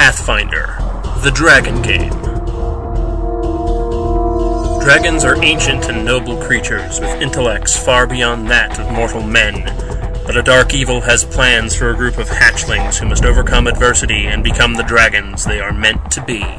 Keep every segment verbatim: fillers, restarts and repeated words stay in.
Pathfinder, the Dragon Game. Dragons are ancient and noble creatures with intellects far beyond that of mortal men, but a dark evil has plans for a group of hatchlings who must overcome adversity and become the dragons they are meant to be.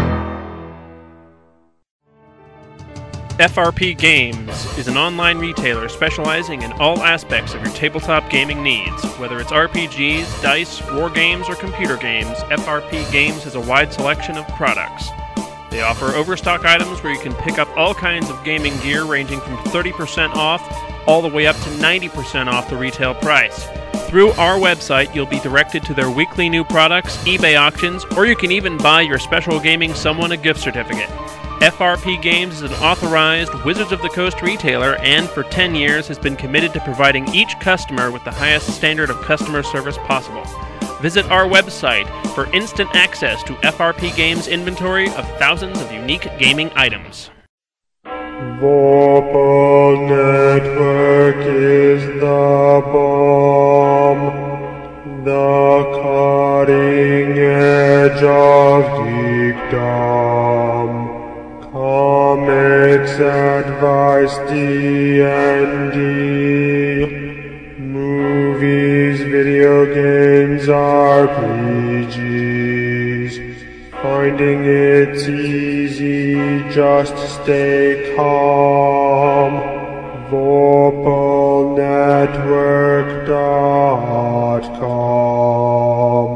F R P Games is an online retailer specializing in all aspects of your tabletop gaming needs. Whether it's R P Gs, dice, war games, or computer games, F R P Games has a wide selection of products. They offer overstock items where you can pick up all kinds of gaming gear ranging from thirty percent off all the way up to ninety percent off the retail price. Through our website, you'll be directed to their weekly new products, eBay auctions, or you can even buy your special gaming someone a gift certificate. F R P Games is an authorized Wizards of the Coast retailer and for ten years has been committed to providing each customer with the highest standard of customer service possible. Visit our website for instant access to F R P Games' inventory of thousands of unique gaming items. Vorpal Network is the bomb, the cutting edge of geekdom. Comics, advice, D and D, movies, video games, R P Gs. Finding it's easy, just stay calm. Vorpal Network dot com.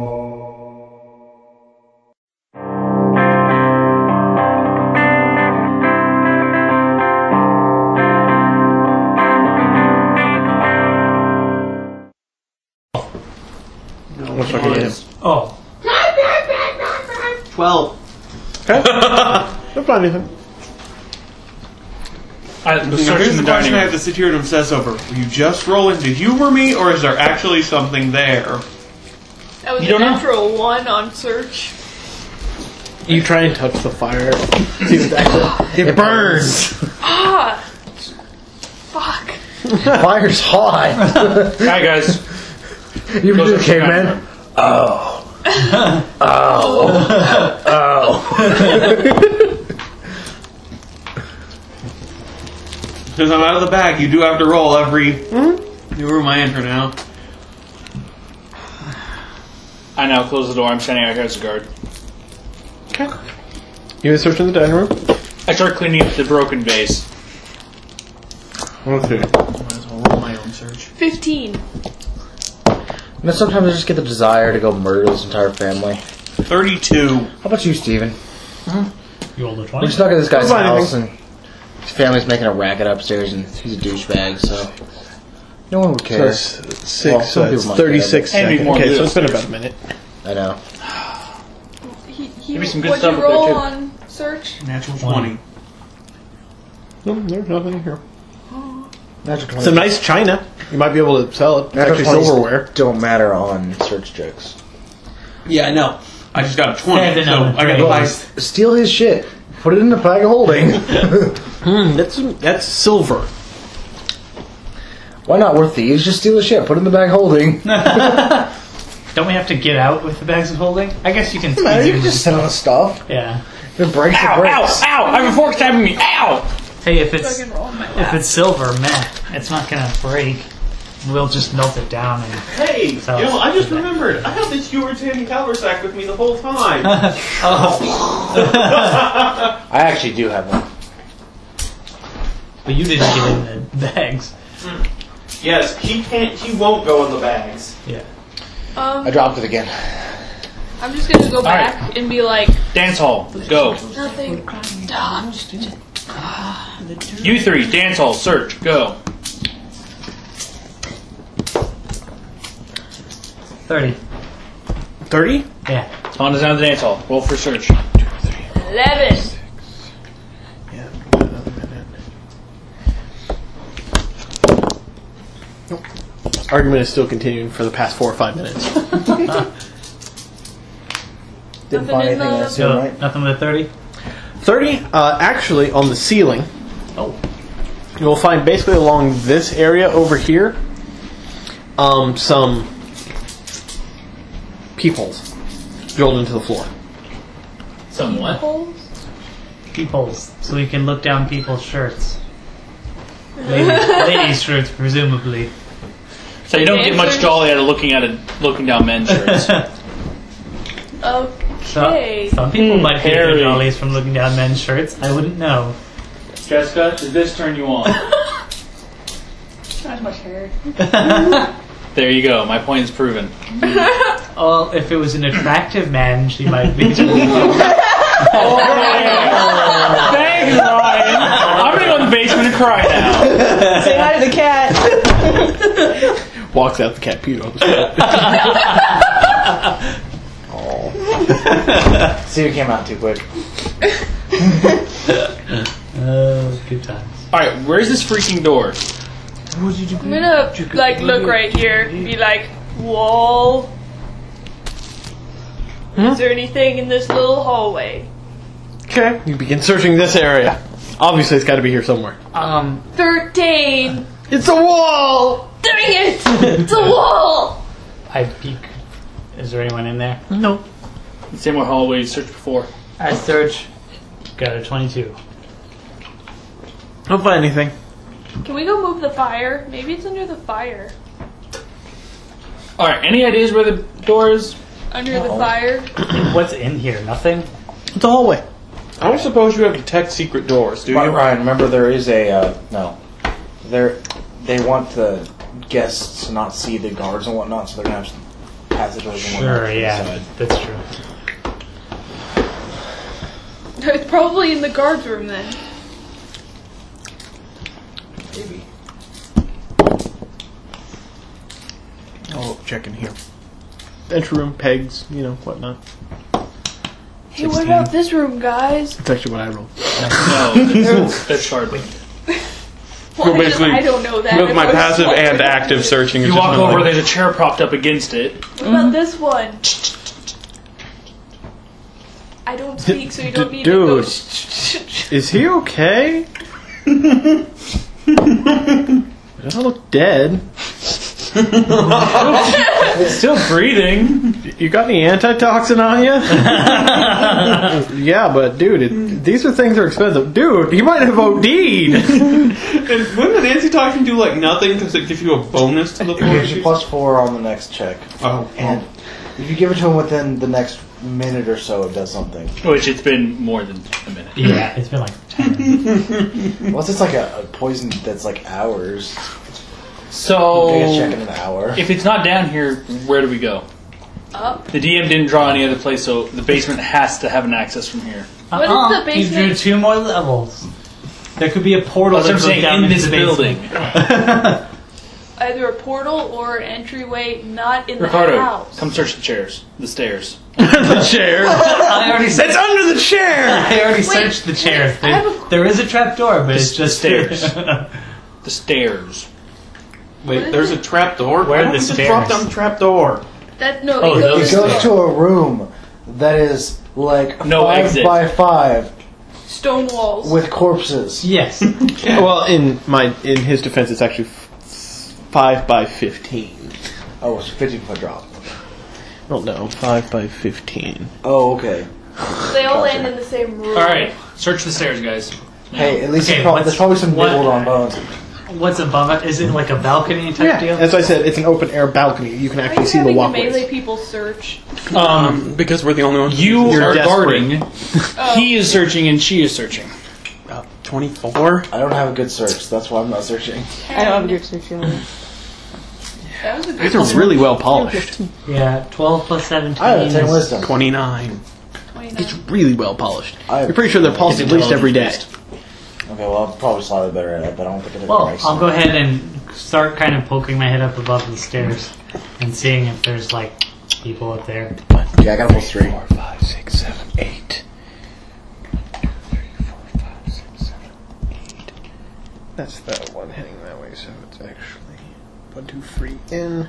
What's fucking him? Oh. Twelve. Okay. Don't find anything. I was Now, searching here's the the question dining I room. have to sit here and obsess over. Were you just rolling to humor me, or is there actually something there? That was You a don't know. natural one on search. You try and touch the fire. See if it actually- It burns. Ah! Fuck. Fire's hot. Hi, guys. You ever Goes do up the to the caveman? Oh. Oh. Oh. Because I'm out of the bag, you do have to roll every... Mm-hmm. You were my enter now. I now close the door. I'm standing out here as a guard. Okay. You guys search in the dining room? I start cleaning up the broken vase. Okay. Might as well roll my own search. Fifteen. You know, sometimes I just get the desire to go murder this entire family. thirty-two. How about you, Steven? You rolled a We twenty? snuck at this guy's Don't find house and his family's making a racket upstairs and he's a douchebag, so no one would So care. that's six, Well, so some that's people might thirty-six care, but- seconds. And Okay, more so it's been upstairs. about a minute. I know. He, he, Give me some good what'd stuff you up there, roll too. on search? Natural twenty. No, there's nothing in here. Natural twenty. Some nice china. You might be able to sell it. It's Natural actually twenties silverware. don't matter on search checks. Yeah, I know. I just got a twenty, Yeah, so no, I got no. the S- Steal his shit. Put it in the bag of holding. Hmm, that's that's silver. Why not? We're thieves. Just steal his shit. Put it in the bag of holding. Don't we have to get out with the bags of holding? I guess you can. No, you can just sit on the stuff. Yeah. If it breaks, Ow, it breaks. ow, ow! I have a fork stabbing me! Ow! Hey, if it's Fucking roll my if back. it's silver, meh, it's not gonna break. We'll just melt it down and. Hey, So- you know, I just remembered. I had this Stewart's Handy Haversack with me the whole time. Oh, I actually do have one. but you didn't get in the bags. Yes, he can't. He won't go in the bags. Yeah. Um, I dropped it again. I'm just gonna go right. back and be like, Dance hall, go. nothing. Duh, I'm just. You three, dance hall, search, go. Thirty. Thirty? Yeah. Spawn is down to the dance hall. Roll for search. Eleven. Yeah, another minute. Nope. This argument is still continuing for the past four or five minutes. Didn't Nothing find in anything the- I assume, So right? nothing with a thirty. thirty, uh, actually, on the ceiling, Oh. you'll find basically along this area over here, um, some peepholes. drilled into the floor. Somewhat. Holes? Peepholes, so we can look down people's shirts. Ladies, ladies' shirts, presumably. So you don't get much Dancers? jolly out of looking at it, looking down men's shirts. Okay. Some, some people might get Harry. their jollies from looking down men's shirts. I wouldn't know. Jessica, does this turn you on? Not as much hair. There you go. My point is proven. Well, if it was an attractive man, she might be. Thanks, Ryan. I'm gonna go in the basement and cry now. Say hi to the cat. Walks out the cat peed on the spot. See who came out too quick. Uh, good times. Alright, where's this freaking door? I'm gonna like look right here and be like, whoa. Is there anything in this little hallway? Okay. You begin searching this area. Obviously, it's got to be here somewhere. Um, Thirteen! It's a wall! Dang it! It's a wall! I peek. Is there anyone in there? No. Same way hallway you searched before. I search. Got a twenty-two. Don't find anything. Can we go move the fire? Maybe it's under the fire. Alright, any ideas where the door is? Under the fire? What's in here? Nothing? It's a hallway. I don't suppose you have detect secret doors, do Right, you? Ryan, remember there is a uh, no. There, they want the guests to not see the guards and whatnot, so they're gonna have passageways and whatnot. Sure, to the yeah, side. that's true. It's probably in the guard's room then. Maybe. Oh, check in here. Entry room, pegs, you know, whatnot. Hey, what about this room, guys? That's actually what I rolled. No, that's, that's Shardley. Why does- basically I don't know that. Both my If I was passive smart. and active searching. is You just walk kinda over, like- there's a chair propped up against it. What about this one? I don't speak, so you don't need to go. Dude. Is he okay? Doesn't look dead. It's still breathing. You got any antitoxin on you? Yeah, but dude, it, these are things that are expensive. Dude, you might have OD'd. And wouldn't the anti-toxin do like nothing because it gives you a bonus to the It gives you force? plus four on the next check. Oh, And if you give it to him within the next minute or so, it does something. Which it's been more than a minute. Yeah, it's been like ten. Unless it's like a, a poison that's like hours. So, You can check in an hour. if it's not down here, where do we go? Up. The D M didn't draw any other place, so the basement has to have an access from here. What is Uh-uh, the basement? You drew two more levels. There could be a portal That's what that I'm goes down saying, in into this the building. basement. Either a portal or an entryway not in the Ricardo, house. come search the chairs. The stairs. The chair. I already searched, It's under the chair. I already Wait, searched the chairs. wait, I have There, a- there is a trap door, but it's The just stairs. The stairs. wait, there's a trap door? Where are Why the don't you stairs? drop down the trap door? That no, Oh, it goes, It goes to a room that is like No five exit. by five stone walls. with corpses. Yes. Well, in my in his defense, it's actually f- five by fifteen. Oh, it's a fifteen foot drop. Well, no, five by fifteen. Oh, okay. They all land in the same room. Alright, search the stairs, guys. Hey, at least Okay, there's, probably, what's- there's probably some what- nibbled on bones. What's above it? Is it like a balcony type Yeah, deal? as I said, it's an open air balcony. You can Why are actually you see the having the walkways. melee people search? Um, Because we're the only ones. you You're are desperate. guarding. He is searching and she is searching. About twenty-four. I don't have a good search, so that's why I'm not searching. I don't have a good search either. That was a good These are really well polished. Yeah, twelve plus seventeen. I have a ten is- wisdom. twenty-nine. twenty-nine. It's really well polished. I- You're pretty sure they're polished at least every day. Okay, well, I'm probably slightly better at it, but I don't think it is Well, nice. I'll go ahead and start kind of poking my head up above the stairs and seeing if there's like people up there. Yeah, I got a plus three. Four, five, six, seven, eight. One, two, three, four, five, six, seven, eight. That's that one heading that way, so it's actually one, two, three in.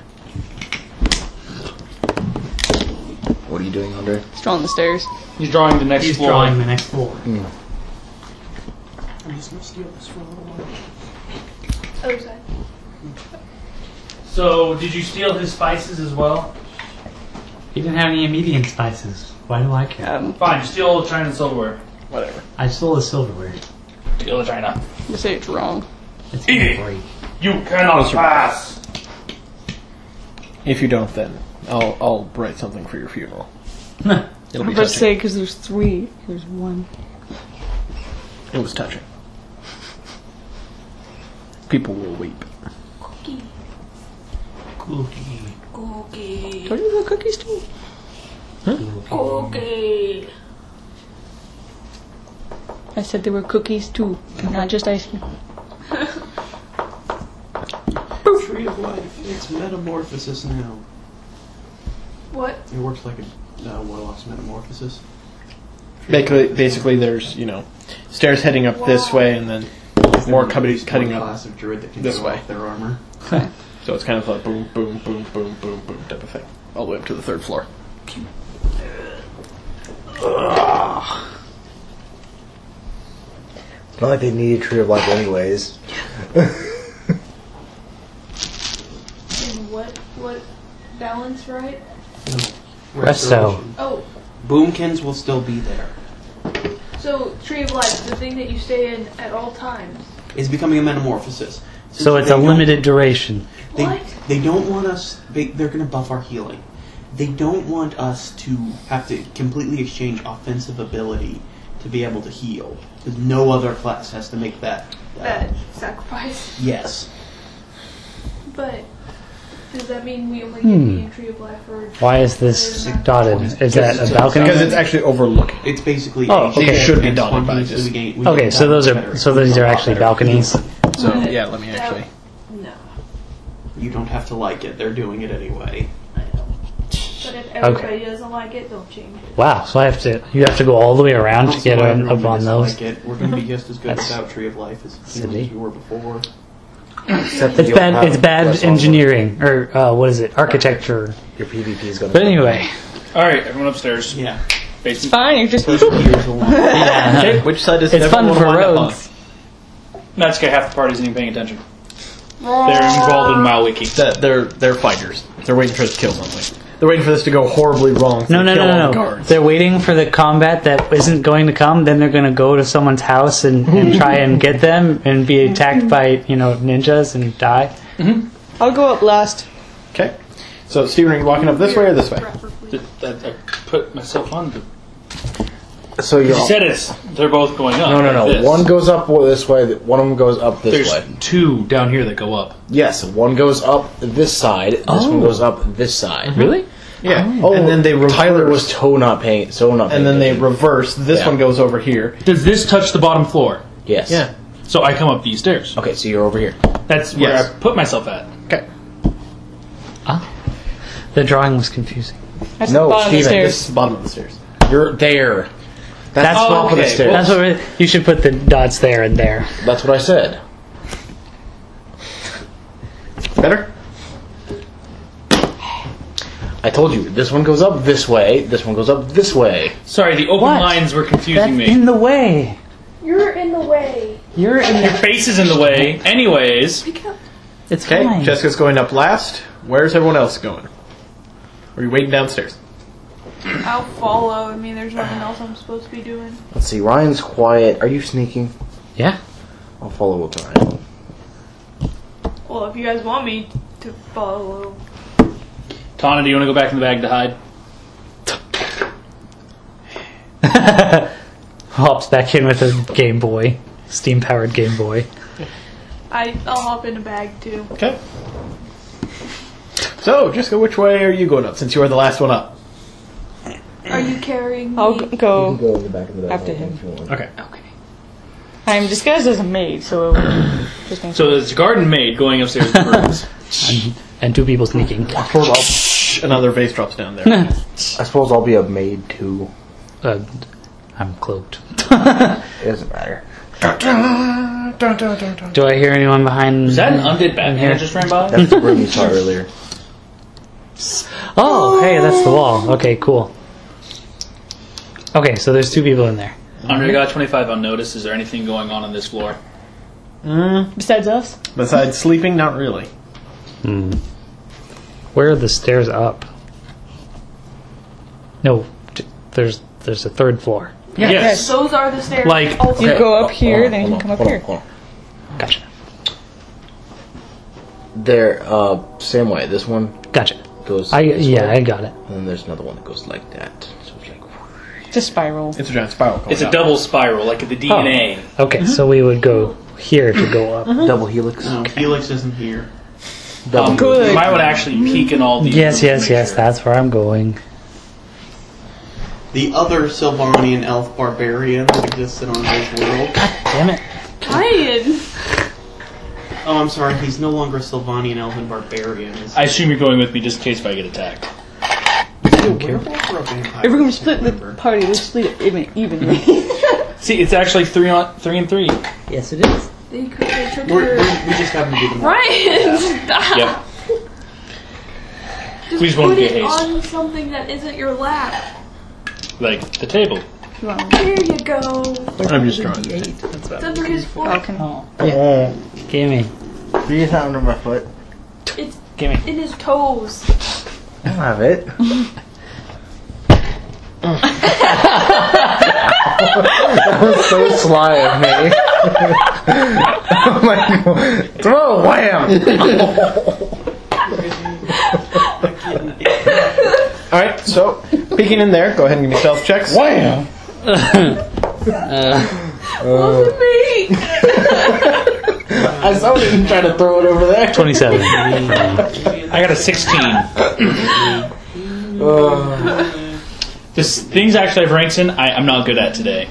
What are you doing, Andre? Still on the stairs. He's drawing the next He's floor. drawing the next floor. Other side. So, did you steal his spices as well? He didn't have any immediate spices. Why do I care? Um, Fine, steal China and silverware. Whatever. I stole the silverware. Steal China. you say it's wrong. It's Eat gonna it. break. You cannot pass. If you don't, then I'll I'll write something for your funeral. It'll I'm be about to touching. say because there's three. There's one. It was touching. People will weep. Cookie. Cookie. Cookie. Don't you have cookies too? Cookie. I said there were cookies too, not just ice cream. Tree of Life. It's metamorphosis now. What? It works like a uh, warlock's metamorphosis. Basically, basically, there's you know stairs heading up this way, and then more cutting There's cutting one up. class of druid that can this go way. off their armor. So it's kind of like boom, boom, boom, boom, boom, boom type of thing, all the way up to the third floor. It's not like they need a Tree of Life anyways. And what? What? Balance, right? Resto. Oh, Boomkins will still be there. so Tree of Life, the thing that you stay in at all times. It's becoming a metamorphosis. Since So it's they a don't- limited duration. They, What? they don't want us. They, they're going to buff our healing. They don't want us to have to completely exchange offensive ability to be able to heal. Because no other class has to make that. That sacrifice. Yes. But does that mean we only get Hmm. the entry of life for? Why is this dotted? Is that a balcony? Because it's actually overlooking. It's basically. Oh, a- okay. These should be and dotted by spontaneously just- we gain- we Okay, gain so those that are better. so these are actually balconies. So yeah, let me That- actually. No, You don't have to like it. They're doing it anyway. I know. But if everybody doesn't like it, they'll change it. Wow, so I have to you have to go all the way around to Also, get why up, everyone up on those. dislike it. We're going to be just as good That's without Tree of Life as, silly. as we were before. Except that It's you don't bad. have It's bad less engineering, or uh, what is it? Architecture. Your PvP is going to But anyway, All right, everyone upstairs. Yeah. It's Basement. fine. You're just. First year's a lot. yeah, Okay, which side does it's fun everyone for wind up on? roads. That's okay. Half the party isn't even paying attention. They're involved in Malwiki. That they're they're fighters. They're waiting for us to kill something. They're waiting for this to go horribly wrong. So No, no, they kill no, all no, the no. guards. They're waiting for the combat that isn't going to come. Then they're going to go to someone's house and, and try and get them and be attacked by you know ninjas and die. I'll go up last. Okay. So Steven, are you walking up this way or this way? Preferably. That I put myself on. The, So you you said it's. They're both going up. no, no, no. like this. One goes up this way. One of them goes up this There's way. two down here that go up. Yes, one goes up this side. This Oh. one goes up this side. Really? Yeah. Oh, and then they reverse. Tyler was toe not paying. So not. and paying then they attention. reverse. This Yeah. one goes over here. Does this touch the bottom floor? Yes. Yeah. So I come up these stairs. Okay, so you're over here. That's where Yes. I put myself at. Okay. Ah, the drawing was confusing. That's No, the bottom of the Steven, stairs. This is the bottom of the stairs. You're there. That's, That's the top what- of the okay, stairs. That's what we- you should put the dots there and there. That's what I said. Better? I told you. This one goes up this way. This one goes up this way. Sorry, the open What? lines were That's confusing me. in the way. You're in the way. You're in Your the. face is in the way. Anyways, Pick up. It's Okay. fine. Jessica's going up last. Where's everyone else going? Are you waiting downstairs? I'll follow. I mean, there's nothing else I'm supposed to be doing. Let's see. Ryan's quiet. Are you sneaking? Yeah. I'll follow with Ryan. Well, if you guys want me to follow. Tana, do you want to go back in the bag to hide? Hops back in with a Game Boy, steam-powered Game Boy. I, I'll hop in a bag too. Okay. So, Jessica, which way are you going up since you are the last one up? Are you carrying me? I'll g- go. go in the back of the After him. Okay. I'm disguised as a maid, so just make So there's a garden maid going upstairs with birds. And, and two people sneaking. Another vase drops down there. I suppose I'll be a maid too. Uh, I'm cloaked. It doesn't matter. Do I hear anyone behind? Is that an undead Batman here? that just ran by? That's the room you saw earlier. Oh, hey, that's the wall. Okay, cool. Okay, so there's two people in there. Andre got twenty-five on notice. Is there anything going on on this floor? Mm, besides us. besides sleeping, not really. Hmm. Where are the stairs up? No, t- there's there's a third floor. Yes. Yes. Those are the stairs. Like- also. You go up here, Hold on, then you hold can on, come up hold here. on, hold on. Gotcha. There, uh, same way. This one Gotcha. goes. I this yeah, way, I got it. and then there's another one that goes like that. So it's like. It's a spiral. It's a giant spiral. going It's a up. double spiral, like the D N A. Okay, so we would go here to go up. Double helix. No, Helix isn't here. Um, Good. You might want to actually peek in all these. Yes, rooms to yes, make yes. sure. That's where I'm going. The other Sylvanian elf barbarian that exists in Andre's world. Damn it. Ryan! Oh, I'm sorry. He's no longer a Sylvanian elven barbarian. Is I assume you're going with me just in case if I get attacked. he a werewolf or a vampire? If we're gonna I split can't the remember. party, let's split it even, evenly. See, it's actually three on three and three. Yes, it is. They could they tricked We're, her. we're, we just happen to be the more. Ryan! Stop! Yep. Just Please won't put get it haste. on something that isn't your lap. Like the table. There you go. I'm just drawing. It's under his foot. Okay. Yeah. Gimme. Be it under my foot. It's Gimme. in his toes. I don't have it. That was so sly of me. I'm like, throw, wham! Alright, so, peeking in there, go ahead and give me stealth checks. Wham! Wasn't me! I saw you trying to throw it over there. twenty-seven. I got a sixteen. Uh, Just things actually I've ranked in, I, I'm not good at today.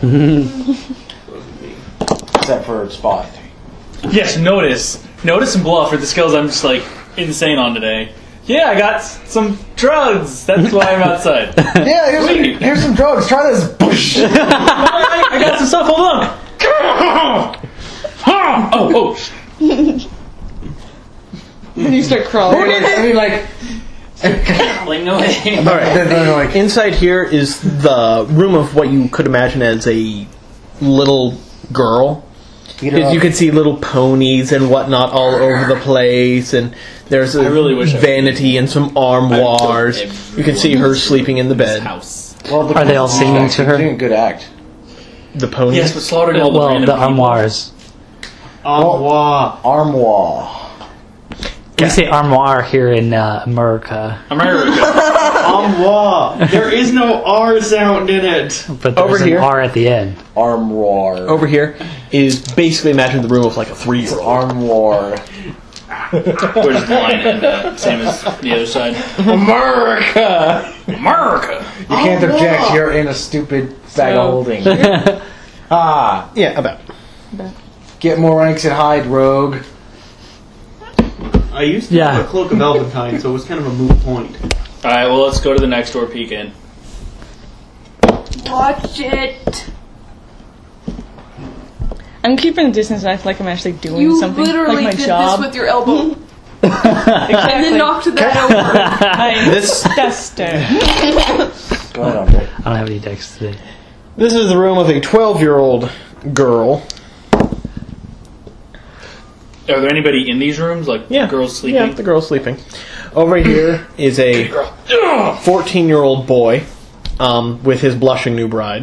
except for spot. Yes, notice. Notice and bluff are the skills I'm just like insane on today. Yeah, I got s- some drugs. That's why I'm outside. Yeah, here's, Wait. some, here's some drugs. Try this. Boosh. I, I got some stuff. Hold on. Oh, oh. Then you start crawling. I mean, like, Like no way. Alright, then they're like, inside here is the room of what you could imagine as a little girl. Because you can see little ponies and whatnot all over the place, and there's a I really wish I could. vanity and some armoires. You can see her sleeping in the bed. House. well, the Are they all singing to her? Doing a good act. The ponies. Yes, but slaughtering all the Well, random the people. armoires. Armoire. Armoire. We say armoire here in uh, America, America. Armoire. There is no R sound in it. but Over there's an here. R at the end. Armoire. Over here is basically imagine the room of like a three-year-old. Armoire. Where's the line end up? Same as the other side. America! America. You can't object. You're in a stupid bag of holding. Ah, Yeah, about. get more ranks and hide, rogue. I used to Yeah. have a cloak of Elventine, so it was kind of a moot point. All right. Well, let's go to the next door. Peek in. Watch it. I'm keeping a distance and I feel like I'm actually doing You something. literally like my did job. this with your elbow. exactly. And then knocked that over. I'm This disgusted. Go ahead, Andre. I don't have any decks today. this is the room of a twelve-year-old girl. Are there anybody in these rooms? Like Yeah, girls sleeping? Yeah, the girl's sleeping. Over here is a fourteen-year-old boy um, with his blushing new bride.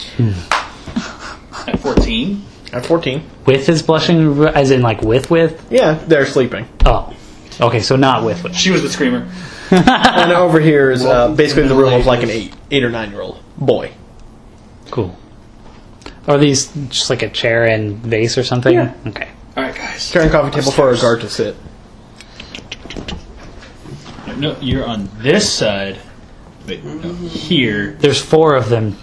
At fourteen. At fourteen. With his blushing, as in like with with. Yeah, they're sleeping. Oh, okay, so not with with. She was the screamer. And over here is uh, basically the room of like an eight, eight or nine-year-old boy. Cool. Are these just like a chair and vase or something? Yeah. Okay. All right, guys. Chair and coffee table for a guard to sit. No, you're on this side. Wait, no, here. There's four of them.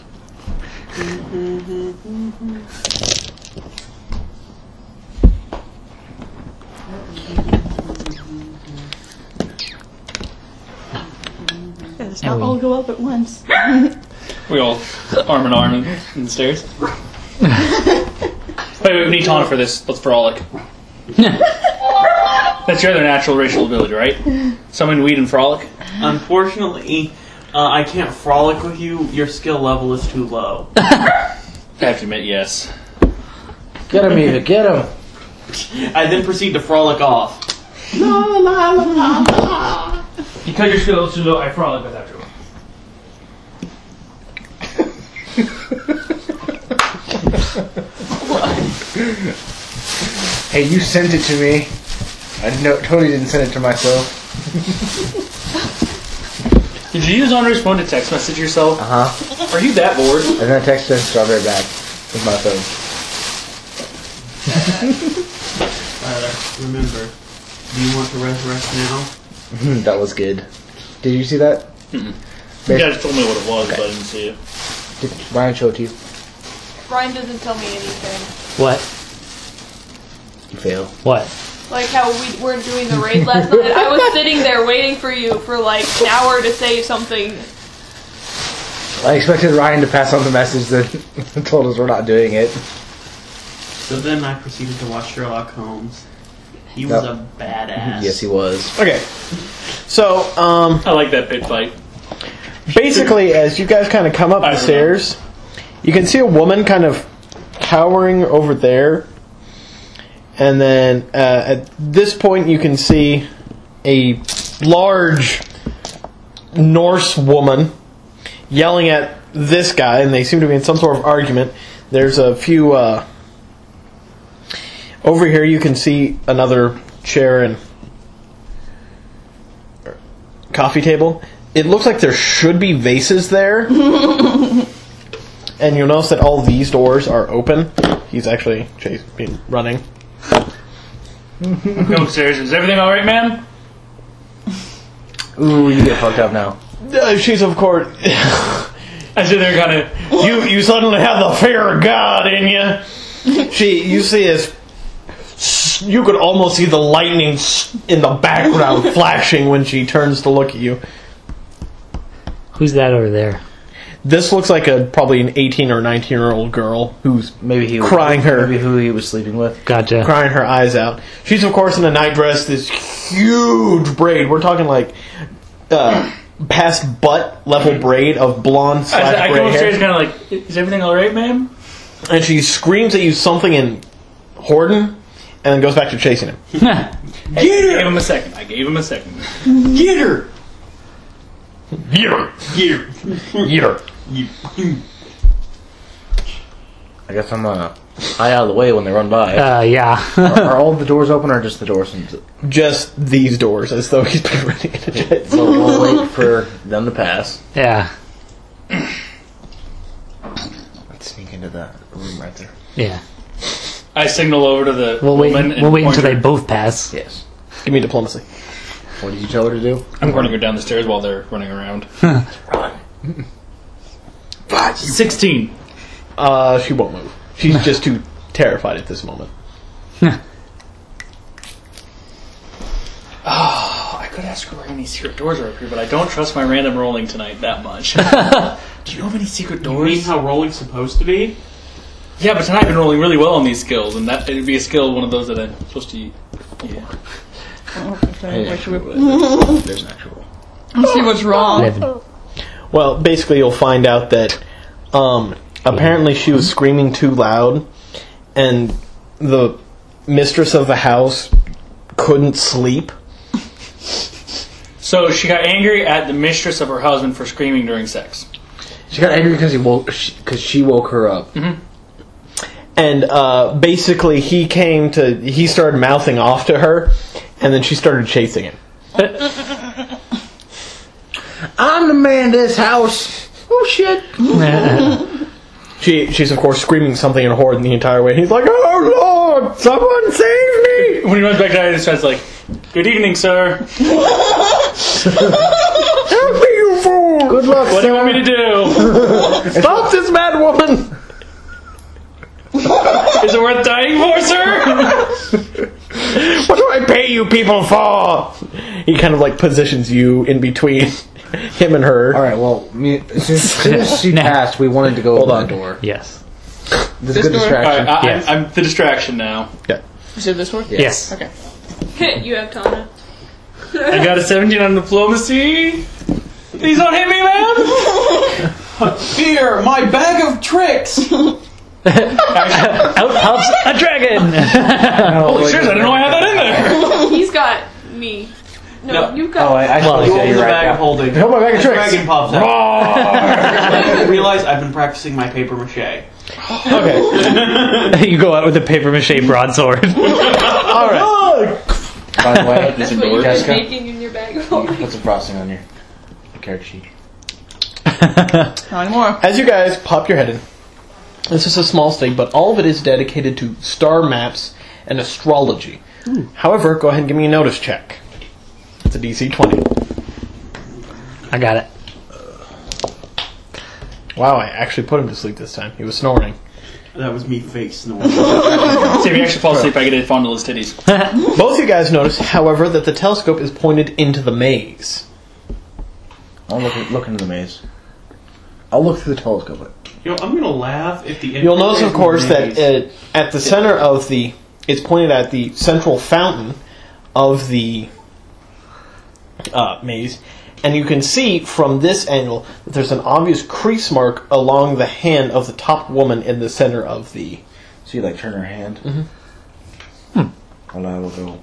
Let's not all go up at once. We all arm in arm in, in the stairs. Wait, wait, we need Tana for this. Let's frolic. That's your other natural racial ability, right? Summon weed and frolic. Unfortunately, uh, I can't frolic with you. Your skill level is too low. I have to admit, yes. Get him, Eva. Get him. I then proceed to frolic off. Because your skill is too low, I frolic without you. Hey, you sent it to me. I no, totally didn't send it to myself. Did you use Andre's phone to text message yourself? Uh huh. Are you that bored? And then I texted Strawberry back with my phone. Tyler, remember, do you want to resurrect now? That was good. Did you see that? Mm-mm. You guys told me what it was, Okay. but I didn't see it. Did Ryan show it to you? Brian doesn't tell me anything. What? You fail. What? Like how we were doing the raid last night. I was sitting there waiting for you for like an hour to say something. I expected Ryan to pass on the message that told us we're not doing it. So then I proceeded to watch Sherlock Holmes. He was Yep. a badass. Yes, he was. Okay. So, um, I like that pit fight. basically, as you guys kind of come up I the don't stairs, you can see a woman kind of cowering over there. And then uh, at this point, you can see a large Norse woman yelling at this guy, and they seem to be in some sort of argument. There's a few... Uh, over here, you can see another chair and coffee table. It looks like there should be vases there. And you'll notice that all these doors are open. He's actually chase, been running. I'm going upstairs. Is everything alright, ma'am? Ooh, you get fucked up now. Uh, she's, of course... I sit there kind of... you you suddenly have the fear of God in you. She, you see as... You could almost see the lightning in the background flashing when she turns to look at you. Who's that over there? This looks like a probably an eighteen or nineteen year old girl who's Maybe he was, crying her Maybe who he was sleeping with. Gotcha. crying her eyes out. She's of course in a nightdress, this huge braid. We're talking like uh, past butt level braid of blonde I, slash I gray come upstairs hair. kind of like, is everything alright, ma'am? And she screams at you something in Horden, and then goes back to chasing him. Hey, I gave him a second. I gave him a second. Get her! Get her! Get her! Get her! I guess I'm uh, high out of the way when they run by. Uh, yeah. are, are all the doors open or just the doors? Just these doors, as though he's been running into jet. So we'll wait for them to pass. Yeah. Let's sneak into that room right there. Yeah. I signal over to the We'll wait. woman and We'll wait point until they her- both pass. Yes. Give me diplomacy. What did you tell her to do? I'm running her down the stairs while they're running around. Run. sixteen. Uh, she won't move. She's just too terrified at this moment. Oh, I could ask her where any secret doors are up here, but I don't trust my random rolling tonight that much. Do you know of any secret You doors? mean how rolling's supposed to be? Yeah, but tonight I've been rolling really well on these skills, and that it'd be a skill, one of those that I'm supposed to use. Yeah. Hey, there's an actual. Let's see what's wrong. Eleven. Well, basically, you'll find out that um, apparently she was screaming too loud, and the mistress of the house couldn't sleep. So she got angry at the mistress of her husband for screaming during sex. She got angry because he woke because she woke her up. Mm-hmm. And uh, basically, he came to. He started mouthing off to her, and then she started chasing him. I'm the man of this house. Oh shit! She, she's of course screaming something in Horden the entire way. He's like, "Oh Lord, someone save me!" When he runs back down, he just tries like, "Good evening, sir. Help me, you fool! Good luck, What do you want me to do? Stop this mad woman! Is it worth dying for, sir?" What do I pay you people for? He kind of like positions you in between him and her. All right. Well, me, since, as soon as she passed, we wanted to go Hold open on. the door. Yes. This is a good door? distraction. Alright, I, Yes. I'm, I'm the distraction now. Yeah. Is it this one? Yes. Okay. You have Tana. I got a seventeen on diplomacy. Please don't hit me, man. Here, my bag of tricks! Out pops a dragon. Holy shit! I didn't know I had that in there. He's got me. No, No. you got. Oh, I, I Well, You yeah, open you're the right. bag yeah. of holding. Hold my bag of A tricks. dragon pops out. I realize I've been practicing my paper mache. Okay. You go out with a paper mache broadsword. All right. By the way, That's what you've been Jessica, making in your bag of holding. put some frosting on your character sheet. Not anymore. As you guys pop your head in, this is a small state, but all of it is dedicated to star maps and astrology. However, go ahead and give me a notice check. It's a D C twenty. I got it. Wow, I actually put him to sleep this time. He was snoring. That was me fake snoring. See, if you actually fall asleep, I get to fondle his titties. Both you guys notice, however, that the telescope is pointed into the maze. I'll look, look into the maze. I'll look through the telescope. You know, I'm gonna laugh if the. You'll notice, of entryway course, is in the that maze. uh, at the center of the... It's pointed at the central fountain of the uh, maze. And you can see from this angle that there's an obvious crease mark along the hand of the top woman in the center of the... So you like turn her hand? Mm-hmm. Hmm. I'll have a go.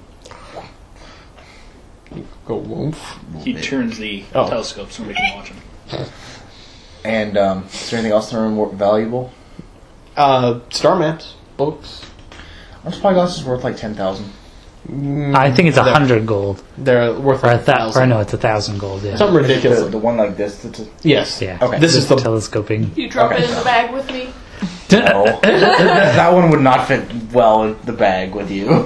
Go woof. He turns the Oh. telescope so we can watch him. And um, is there anything else in the room more valuable? Uh, star maps, books. Our spyglass is worth like ten thousand. I think it's a They're- hundred gold. They're worth Or a like a thou- thousand. or no, it's a thousand gold, yeah. Something ridiculous. The, the one like this. That's a, Yes. Yeah. Okay. This is the... telescoping. You drop Okay. it in the bag with me. no. that, that one would not fit well in the bag with you.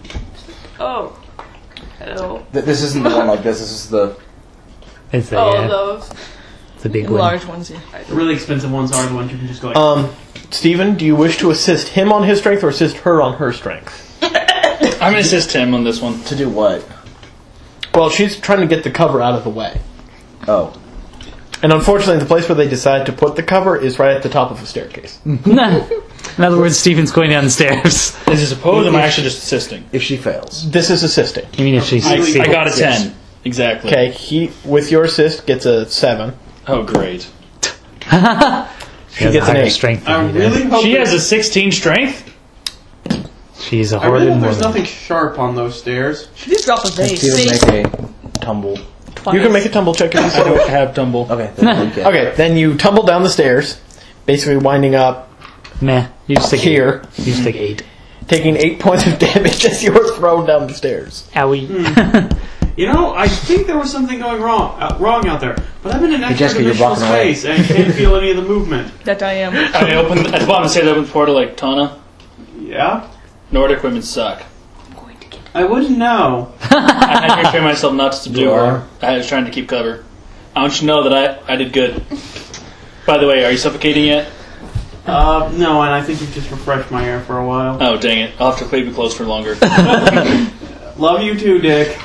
Oh. Hello. Th- This isn't the one like this. This is the. It's a, Oh, yeah, those. the big one. Large ones, yeah. The really expensive ones are the ones you can just go like. Um, Steven, do you wish to assist him on his strength or assist her on her strength? I'm gonna assist him on this one. To do what? Well, she's trying to get the cover out of the way. Oh. And unfortunately, the place where they decide to put the cover is right at the top of the staircase. In other words, Stephen's going down the stairs. Is this opposed? Or am I actually just assisting? If she fails. This is assisting. You mean if she I, succeeds? I got a ten. Yes. Exactly. Okay, he, with your assist, gets a seven. Oh, great. She has gets a an higher eight. strength I than you really do. hope She that- has a sixteen strength? She's a I really horrid hope there's woman. nothing sharp on those stairs. She did drop a vase. Steven, See? make a tumble. You can make a tumble check if you I so. don't have tumble. Okay. Then you Okay, then you tumble down the stairs, basically winding up Meh. You just take here, You just take eight. taking eight points of damage as you were thrown down the stairs. Owie. You know, I think there was something going wrong, uh, wrong out there. But I'm in an extra Jessica, you're dimensional blocking away. space and I can't feel any of the movement. That I am. I open at the bottom of the stairs. I open the portal like Tana. Yeah, Nordic women suck. I wouldn't know. I had to train myself not to subdue You her. are? I was trying to keep cover. I want you to know that I, I did good. By the way, are you suffocating yet? Uh, no, and I think you've just refreshed my air for a while. Oh, dang it. I'll have to keep it closed for longer. Love you too, Dick.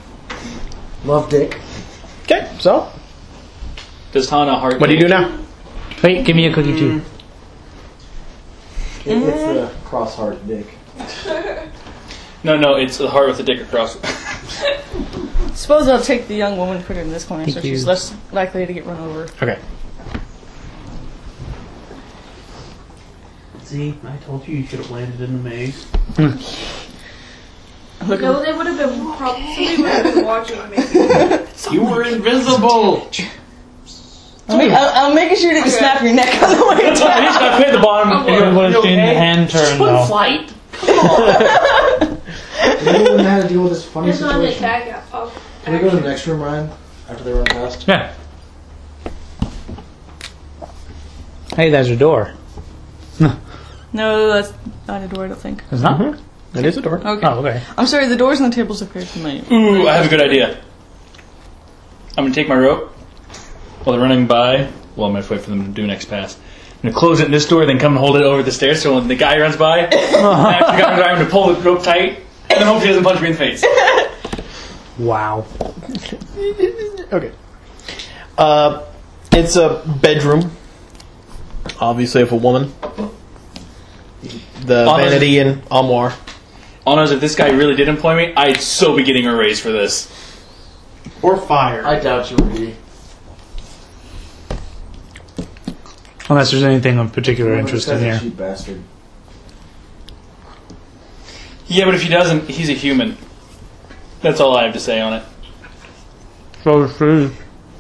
Love Dick. Okay, so, Does Tana heart? what do you do now? Wait, give me a cookie too. It's the cross heart Dick. No, no, it's the heart with the dick across. Suppose I'll take the young woman and put her in this corner so Thank she's you. less likely to get run over. Okay. See, I told you you should have landed in the maze. Look No, they would have been. Probably, somebody would have been watching me. You were invisible. I'm, make, I'm, I'm making sure that you snap your neck on the way I just down. got hit the bottom. I'm and like, you- in hand turn though. flight. Do you know how to deal with this funny There's not an situation? attack out of. Can we go to the next room, Ryan? After they run past? Yeah. Hey, there's your door. No, that's not a door, I don't think. It's not? It is a door. Okay. Oh, okay. I'm sorry, the doors and the tables are very familiar. Ooh, I have a good idea. I'm gonna take my rope while they're running by. Well, I'm gonna wait for them to do next pass. I'm gonna close it in this door, then come and hold it over the stairs. So when the guy runs by, I actually got the guy, I'm gonna pull the rope tight, and then hope he doesn't punch me in the face. Wow. Okay. Uh, it's a bedroom, obviously, of a woman. The Honest- vanity and armoire. All knows if this guy really did employ me, I'd so be getting a raise for this. Or fire. I doubt you would be. Unless there's anything of particular interest in here. Cheap bastard. Yeah, but if he doesn't, he's a human. That's all I have to say on it. exposed trees.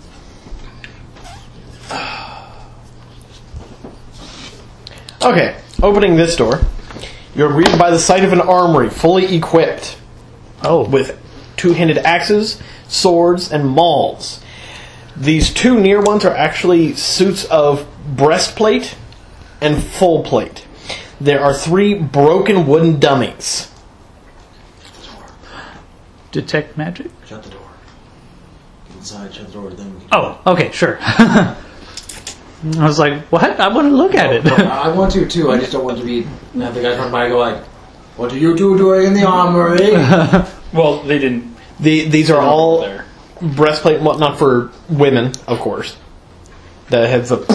Okay, opening this door, you're greeted by the sight of an armory fully equipped. Oh. With two-handed axes, swords, and mauls. These two near ones are actually suits of breastplate and full plate. There are three broken wooden dummies. Detect magic? Shut the door. Get inside, shut the door, then we can... Oh, okay, sure. I was like, what? I want to look at it. No, I want to too. I just don't want to be have the guys run by and go like, "What are you two doing in the armory?" Well, they didn't. The, these are all there. breastplate and whatnot for women, of course. That has the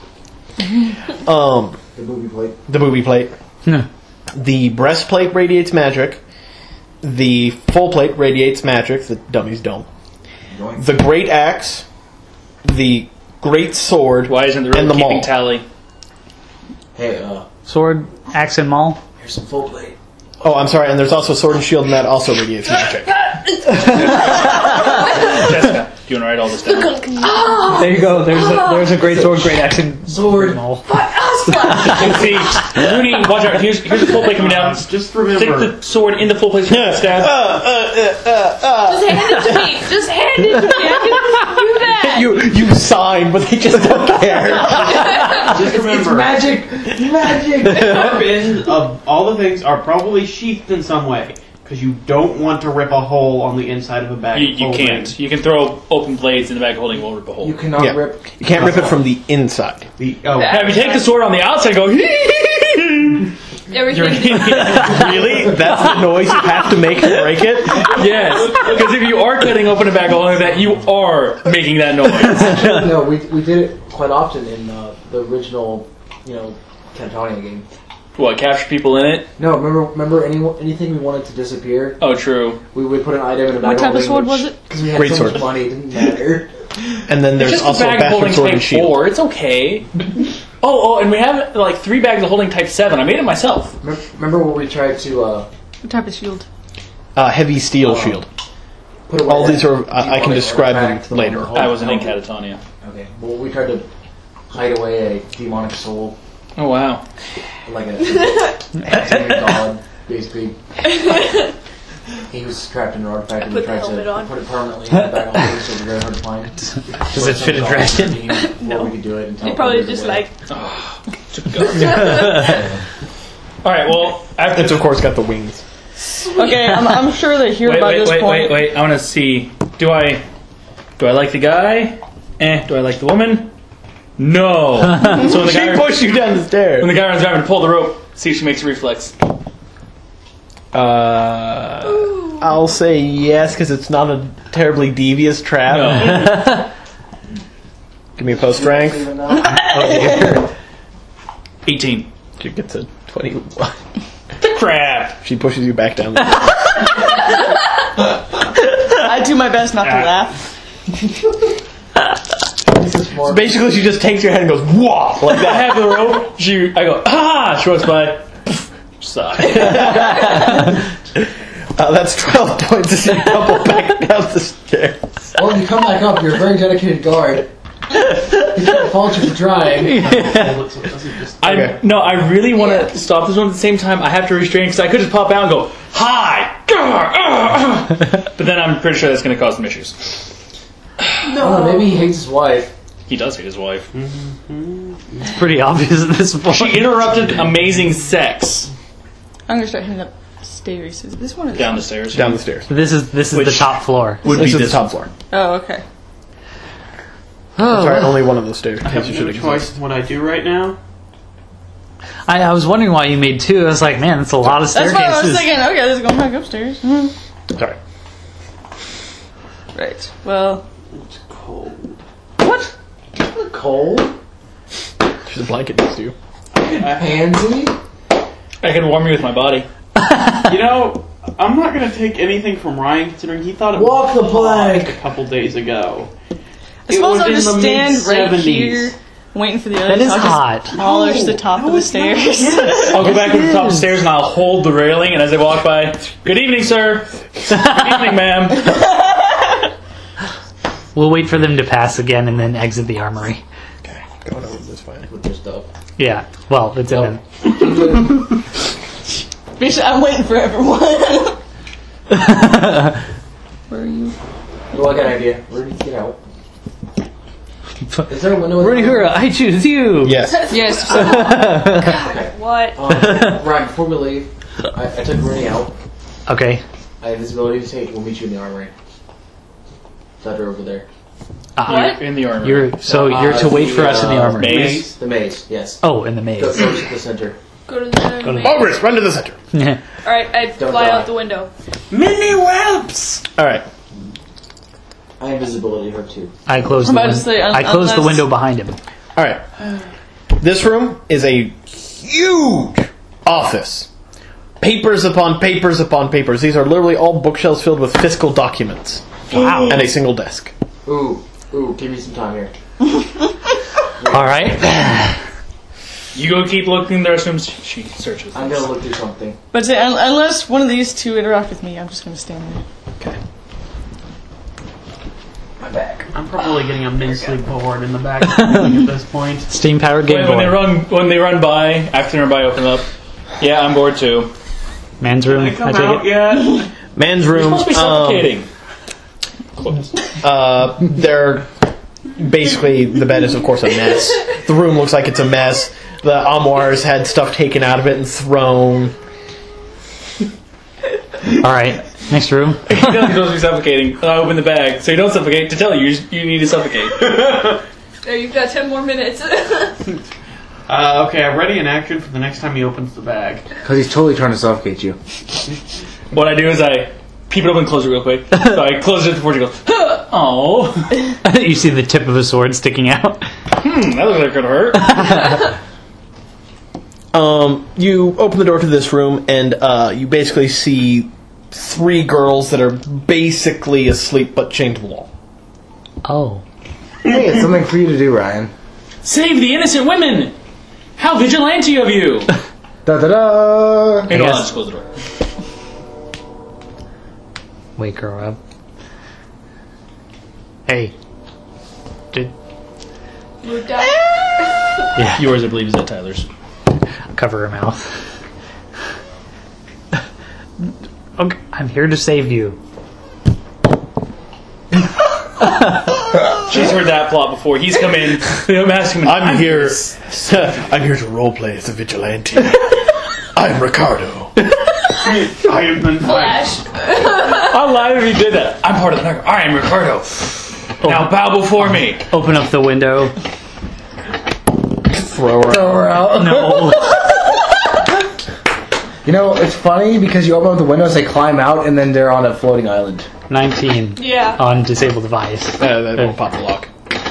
um The booby plate. the booby plate. The breastplate radiates magic. The full plate radiates magic. The dummies don't. Going. The great axe, the great sword, Why isn't the and room the keeping maul. tally? Hey, uh, Sword, axe, and maul. here's some full plate. Oh, I'm sorry. And there's also sword and shield, and that also radiates magic. Jessica, do you want to write all this down? There you go. There's a, there's a great sword, great axe, and Sword. maul. See, Rooney, watch out. Here's, here's a full plate coming down. Just Stick remember, the sword in the full plate. Stab. Just hand it to me. Just hand it to me. I can do that. You you sign, but they just don't care. just remember, Magic, magic. weapons of all the things are probably sheathed in some way because you don't want to rip a hole on the inside of a bag. You, of you holding. can't. You can throw open blades in the bag holding won't rip a hole. You cannot Yeah. rip. You can't rip it from the inside. The, oh, Now, if you take the sword on the outside, go. Everything. Really? That's the noise you have to make to break it? Yes, because if you are cutting open a bag of holding that, you are making that noise. No, we we did it quite often in uh, the original, you know, Catatonia game. What, capture people in it? No, remember remember any anything we wanted to disappear, Oh, true. we would put an item in a bag. What type of holding, sword which- was it? Because we had Great so sword. much money, it didn't matter. And then there's Just also a bag of bastard holding sword type and shield. four. It's okay. Oh, oh, and we have like three bags of holding type seven. I made it myself. Remember, remember when we tried to uh, What type of shield? Uh, heavy steel Oh. shield. put away All that these are- I- I can demonic describe them artifact, the one later. with the I whole wasn't in helmet? Catatonia. Okay, well we tried to hide away a demonic soul, Oh, wow. like a demon god, basically. He was trapped in an artifact and we Put the tried helmet to on. put it permanently in the bag of holding, so it was very hard to find. Does it fit a dragon? No. We could do it and They probably just like. Alright, well, after. It's of course got the wings. Okay, I'm, I'm sure they hear Wait, by wait, this wait, point. wait, wait. I want to see. Do I. Do I like the guy? Eh. Do I like the woman? No. So when the She guy. pushed you down the When stairs. the guy runs around to pull the rope, see if she makes a reflex. Uh, I'll say yes because it's not a terribly devious trap. No. Give me a post strength. Oh dear. eighteen. She gets a twenty-one. The crap! She pushes you back down. I do my best not to laugh. So basically, she just takes your head and goes whoa like I that. have the rope. She. I go, ah! She walks by. Sigh. Uh, that's twelve points as you tumble back down the stairs. Well, you come back up, you're a very dedicated guard. You can't fault you for trying. I Okay. no, I really want to stop this one at the same time. I have to restrain because I could just pop out and go hi, but then I'm pretty sure that's going to cause some issues. I don't know, maybe he hates his wife. He does hate his wife. It's pretty obvious at this point. She interrupted amazing sex I'm gonna start hitting up stairs. Is this one? Is down the stairs. Down the stairs. This is this is Which- the top floor. Would This be is the this top floor. Oh, okay. Oh, Sorry, only one of those stairs. in I case have you no should exist. choice in what I do right now. I, I was wondering why you made two. I was like, man, that's a lot of That's why I was staircases. thinking. Okay, let's go back upstairs. Hmm. Sorry. Right. Well, It's cold. what? Cold? There's a blanket next to you. Pansy? I can warm you with my body. You know, I'm not going to take anything from Ryan considering he thought it Walk was the plank. hot a couple days ago. I suppose I'll in just the stand right mid-seventies. here, waiting for the That others. is I'll hot. just polish the top No, of the it's not. stairs. Yes. I'll go back to the top of the is. stairs and I'll hold the railing, and as they walk by, good evening, sir. Good evening, ma'am. We'll wait for them to pass again and then exit the armory. Okay, going over this way. With your stuff. Yeah. Well, it's in them. Basically, I'm waiting for everyone. Where are you? Well, I got an idea. Where did you get out? Is there a window? in the Runihura, I choose you. Yes. Yes. Okay. What? Um, Ryan, before we leave, I, I took Rooney out. Okay. I have visibility to say we'll meet you in the armory. That door over there. Uh, What? In the armor. You're so Uh, you're to wait for the, us in the uh, armory. Maze. The maze, yes. Oh, in the Go, maze. go to the center. Go to the center. Go to of the- the Ogres, run to the center. Alright, I Don't fly die. out the window. Mini whelps! All right. I have visibility her too. I closed I'm the about to win- say, un- I closed the unless- window behind him. All right. This room is a huge office. Papers upon papers upon papers. These are literally all bookshelves filled with fiscal documents. Wow. And a single desk. Ooh, ooh, give me some time here. All right. You go keep looking. The rest of them she searches. I'm gonna look through something. But say, un- unless one of these two interact with me, I'm just gonna stand there. Okay. My back. I'm probably getting immensely bored in the back at this point. Steam powered Game When, when they Boy. run, when they run by, after they run by, open up. Yeah, I'm bored too. Man's room. They come I take out it. yet? Man's You're room. supposed to be um, suffocating. uh, they're basically the bed is of course a mess. The room looks like it's a mess. The armoires had stuff taken out of it and thrown. All right. Next room. You know you're supposed to be suffocating. And I open the bag, so you don't suffocate. To tell you, you, you need to suffocate. There, you've got ten more minutes. Uh, okay, I'm ready in action for the next time he opens the bag. Because he's totally trying to suffocate you. What I do is I peep it open and close it real quick. So I close it before she goes, oh. You see the tip of a sword sticking out. Hmm, that looks like it could hurt. Um, you open the door to this room, and uh, you basically see three girls that are basically asleep but chained to the wall. Oh. Hey, it's something for you to do, Ryan. Save the innocent women! How vigilante of you! Da da da! Hey, no, Yes. I'll just close the door. Wake her up. Hey. Did Moved down. yeah. Yours, I believe, is at Tyler's. Cover her mouth. Okay, I'm here to save you. She's heard that plot before. He's come in. I'm asking him. I'm here. I'm here to roleplay as a vigilante. I'm Ricardo. I am the Flash. I'll lie if he did that. I'm part of the narco. I am Ricardo. Now bow before me. Open up the window. Throw her. Throw her out. No. You know, it's funny because you open up the windows, they climb out, and then they're on a floating island. nineteen Yeah. on disable device. Uh, that won't pop the lock.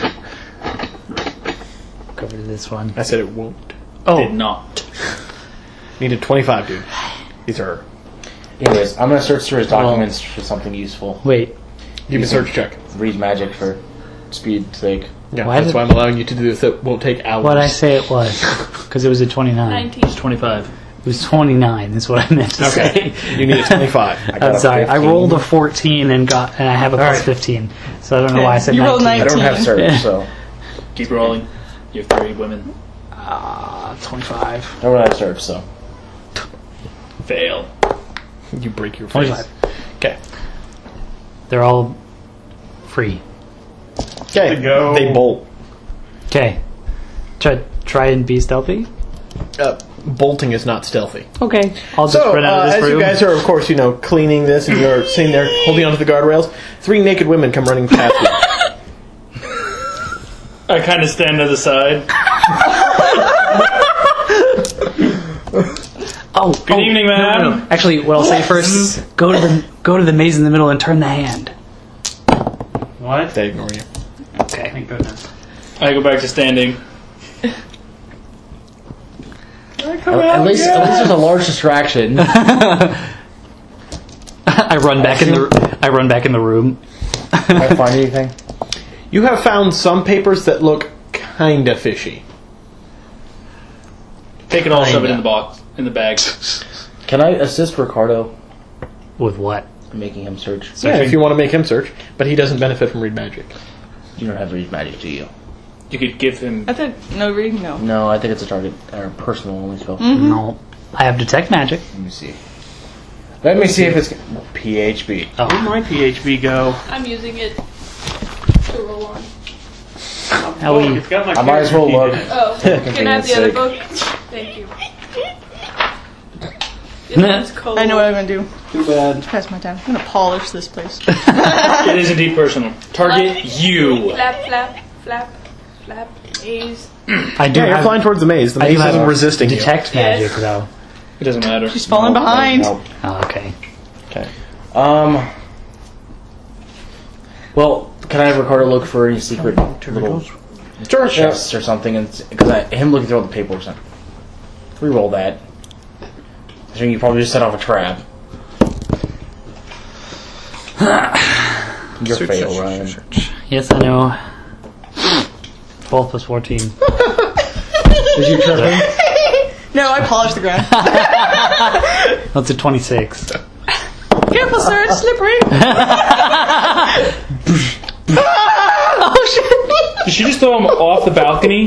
Go over to this one. I said it won't. Oh, Did not. Needed twenty-five, dude. These are. Anyways, I'm gonna search through his documents for something useful. wait. Give me a search check. Read magic for speed's sake. Yeah, Why that's did- why I'm allowing you to do this. It won't take hours. What'd I say it was? Because it was a twenty-nine. Nineteen. twenty-five. It was twenty-nine. That's what I meant to Okay. say. You need a twenty-five. I got I'm a sorry. I fifteen. rolled a fourteen and got, and I have a plus right. fifteen. So I don't know why I said You rolled nineteen. I don't have search, so Keep rolling. You have three women. Uh, twenty-five. I don't have search, so Fail. You break your face. twenty-five. Okay. They're all free. Okay. To go. They bolt. Okay. Try try and be stealthy. Uh, bolting is not stealthy. Okay. I'll just So, run out uh, of this as room. you guys are, of course, you know, cleaning this, and you're sitting there holding onto the guardrails, three naked women come running past you. I kind of stand to the side. oh, Good oh, evening, no, no, ma'am. no. Actually, what I'll say first: go to the go to the maze in the middle and turn the hand. What? They ignore you. Okay. Thank goodness. I go back to standing. at, at least at least there's a large distraction. I run back in the I run back in the room. Can I find anything? You have found some papers that look kinda fishy. Take it all, shove it Kinda. in the box, in the bag. Can I assist Ricardo With what? in making him search? Yeah, if you want to make him search, but he doesn't benefit from read magic. You don't have read magic, do you? You could give him. I thought no read. No. No, I think it's a target or personal only spell. No. I have detect magic. Let me see. Let me see if it's P H B. Oh. Where'd my P H B go? I'm using it to roll on. How we- It's got my I might as well character look. sheet in it. Oh, can I have the other book? Thank you. This one's cold. I know what I'm gonna do. Too bad. Pass my time. I'm gonna polish this place. It is indeed personal. Target you. Flap, flap, flap, flap, A's. I do Yeah, you're have, flying towards the maze. The I do maze have isn't resisting you. detect Yes. magic though. It doesn't matter. She's falling behind. Nope. Oh, okay. Okay. Um. Well, can I have Ricardo look for any secret little chests or something? And because him looking through all the paperwork, like, re-roll that. I think you probably just set off a trap. Your fail, Ryan. Yes, I know. twelve plus fourteen. Did you trip him? No, I polished the ground. That's a twenty-six. Careful, sir. It's slippery. Oh shit! Did she just throw him off the balcony?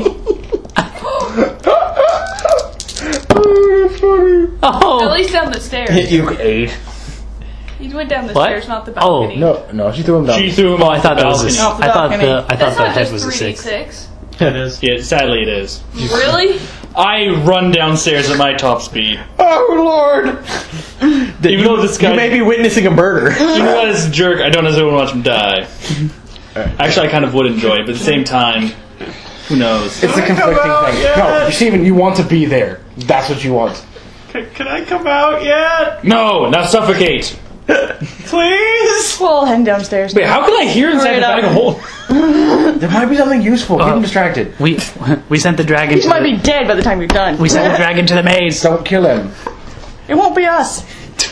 Oh! At least down the stairs. Hit you eight. He went down the What? stairs, not the Oh, balcony. No, no, she threw him down. She threw him Oh, off I thought the that was a, balcony. Off the I thought balcony. the I thought That's the not head just was a three d six. six. It is. Yeah, sadly it is. Really? I run downstairs at my top speed. Oh Lord! Even though this guy, You may be witnessing a murder. even though this jerk, I don't necessarily want to watch him die. Actually, I kind of would enjoy it, but at the same time, who knows? It's a conflicting thing. No, Steven, you want to be there. That's what you want. Can, can I come out yet? No, now suffocate. Please? Well, I'll head downstairs. Wait, how can I hear inside Hurry the it bag up. of holding? There might be something useful. Keep him distracted. We we sent the dragon. He To might the, be dead by the time you're done. we sent the dragon to the maze. Don't kill him. It won't be us.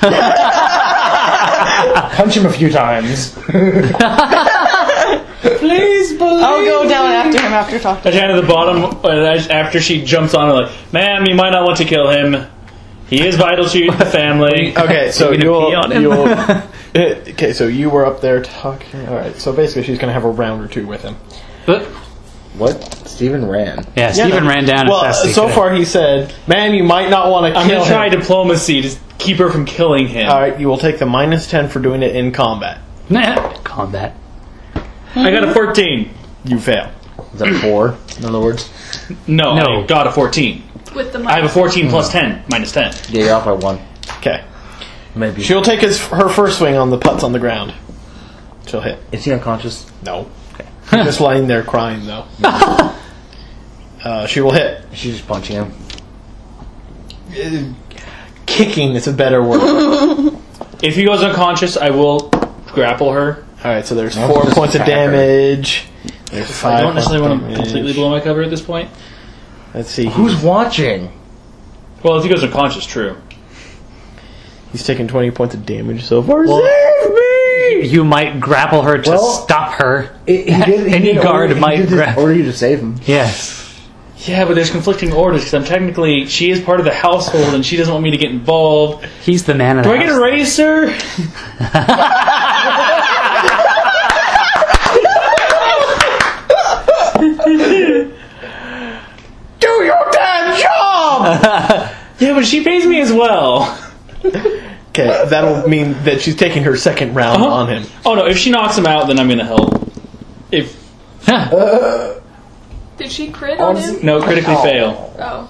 Punch him a few times. Please believe I'll go down after him after talking. I down to the bottom uh, after she jumps on her, like, ma'am, you might not want to kill him. He is vital to the family. Okay, so You're gonna you'll, pee on him? you'll okay, so you were up there talking. All right, so basically she's gonna have a round or two with him. But, What? Steven ran. yeah, Stephen ran down Well, as fast as he so could. far he said, "Man, you might not want to I'm kill gonna try him." diplomacy to keep her from killing him. All right, you will take the minus ten for doing it in combat. Nah, combat. I got a fourteen. You fail. Is that four? In other words? No, No. I got a fourteen. With the I have a minus. fourteen plus ten, minus ten. Yeah, you're off by one. Okay, Maybe. she'll take his her first swing on the putts on the ground. She'll hit. Is he unconscious? No, just lying there crying though. uh, she will hit. She's just punching him. Uh, Kicking is a better word. If he goes unconscious, I will grapple her. All right, so there's No, four just points of attack her. damage. There's five. I don't necessarily points want of to completely damage. blow my cover at this point. Let's see. Who's watching? Well, if he goes unconscious, true. He's taken twenty points of damage so far. Well- Save me! You might grapple her to Well- stop her. He did, he Any did guard order, might he did grab- order you to save him. Yes. Yeah, but there's conflicting orders because I'm technically she is part of the household and she doesn't want me to get involved. He's the man of Do the I get house. a raise, sir? Do your damn job! Yeah, but she pays me as well. Okay, that'll mean that she's taking her second round Uh-huh. on him. Oh no, if she knocks him out, then I'm gonna help. If Did she crit on him? no, critically fail. Oh.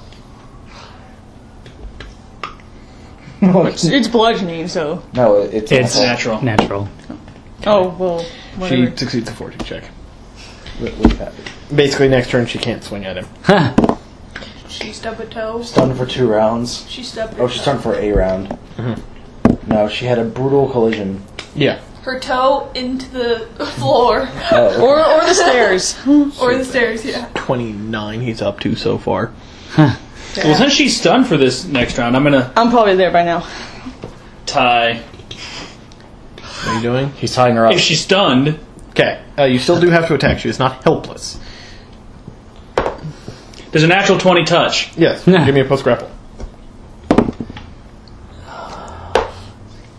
It's, it's bludgeoning, so. No, it's, It's natural. Natural. Oh, well, whatever. She succeeds a fortune check. With, with that. Basically, next turn she can't swing at him. She stubbed a toe. Stunned for two rounds. She stubbed her Oh, she's toe. stunned for a round. No, she had a brutal collision. Yeah. Her toe into the floor. Oh, Or, or the stairs. Or the stairs, yeah. twenty-nine he's up to so far. Well, since she's stunned for this next round, I'm gonna I'm probably there by now. tie. What are you doing? he's tying her up. If she's stunned, Okay, uh, you still do have to attack. She is not helpless. there's a natural twenty touch. Yes, give me a post grapple.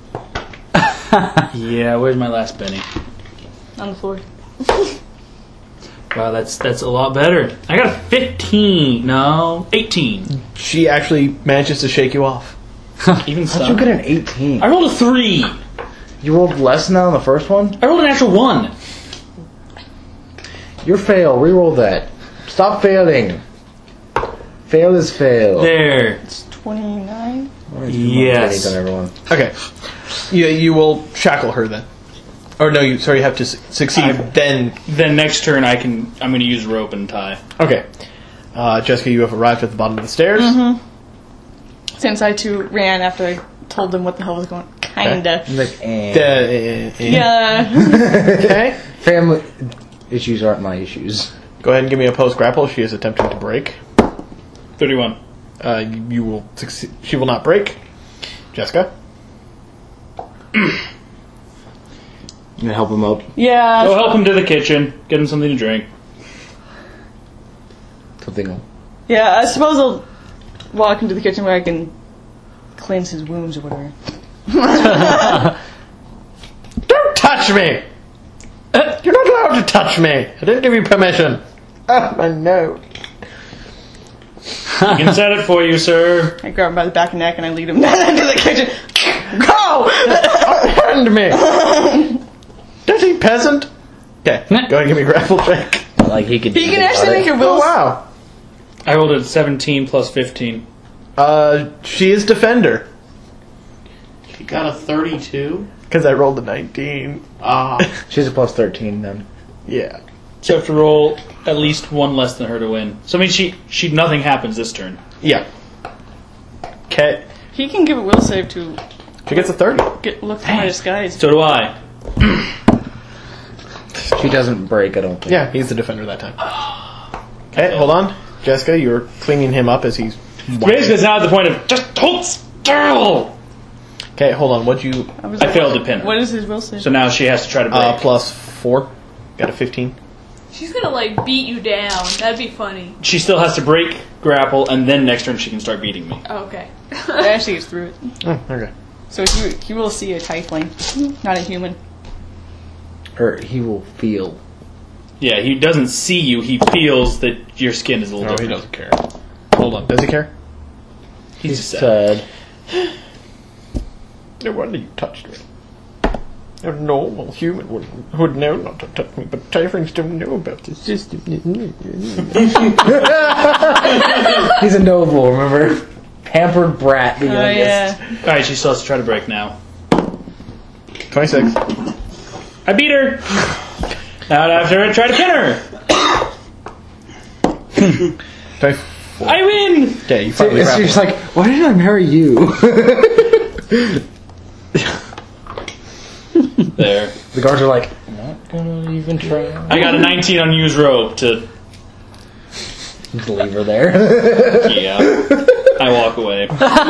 Yeah, where's my last penny? On the floor. Wow, that's that's a lot better. I got a fifteen. No, eighteen. She actually manages to shake you off. Even so. How'd you get an eighteen? I rolled a three. You rolled less than that on the first one? I rolled an actual one. You're fail. Reroll that. Stop failing. Fail is fail. There. It's twenty-nine. Yes. On everyone. Okay. You, you will shackle her then. Or no, you sorry, you have to su- succeed. I- then, Then next turn I can. I'm going to use rope and tie. okay. Uh, Jessica, you have arrived at the bottom of the stairs. Mm-hmm. Since I too ran after I told them what the hell was going on. Kinda. Like, eh. Uh, eh, eh. Yeah. Okay. Family issues aren't my issues. Go ahead and give me a post grapple. She is attempting to break. thirty-one. Uh, you, you will succeed. She will not break. Jessica. You gonna help him up? Yeah. Go help him to the kitchen. Get him something to drink. Something. Yeah, I suppose I'll walk into the kitchen where I can cleanse his wounds or whatever. Don't touch me! Uh, you're not allowed to touch me. I didn't give you permission. Oh, I know. I can set it for you, sir. I grab him by the back and neck and I lead him into the kitchen. Go! Hand me! Dirty peasant! Okay, go ahead and give me a grapple check. Like he could. He can actually make a Oh, will. wow. I rolled a seventeen plus fifteen. Uh, she is defender. She got a thirty-two. Because I rolled a nineteen. Ah. She's a plus thirteen then. Yeah. So you have to roll at least one less than her to win. So I mean, she she nothing happens this turn. Yeah. Okay. He can give a will save to She gets a thirty. get look for my disguise. So do I. She doesn't break, I don't think. Yeah, he's the defender that time. Okay, hold on. Jessica, you're cleaning him up as he's... Basically, it's now at the point of just hold still. Okay, hold on. What'd you... I, was I failed to pin her. What is his will save? So now she has to try to break. Uh, plus four. Got a fifteen. She's gonna like beat you down. That'd be funny. She still has to break, grapple, and then next turn she can start beating me. Oh, okay. I actually gets through it. Oh, okay. So he, he will see a tiefling, not a human. Or he will feel. Yeah, he doesn't see you. He feels that your skin is a little No, he different. doesn't care. Hold on. Does he care? He's He just sad. said. No wonder you touched me. A normal human would, would know not to touch me, but Typhons don't know about the system. He's a noble, remember? Pampered brat, the Oh youngest. yeah. All right, she still has to try to break now. twenty-six. I beat her. Now I have to try to pin her. twenty-four. I win. Okay, you So finally it's grapple. just like, why did I marry you? There. The guards are like, not gonna even try. I got a nineteen on use rope to. Just leave her there. Yeah. I walk away.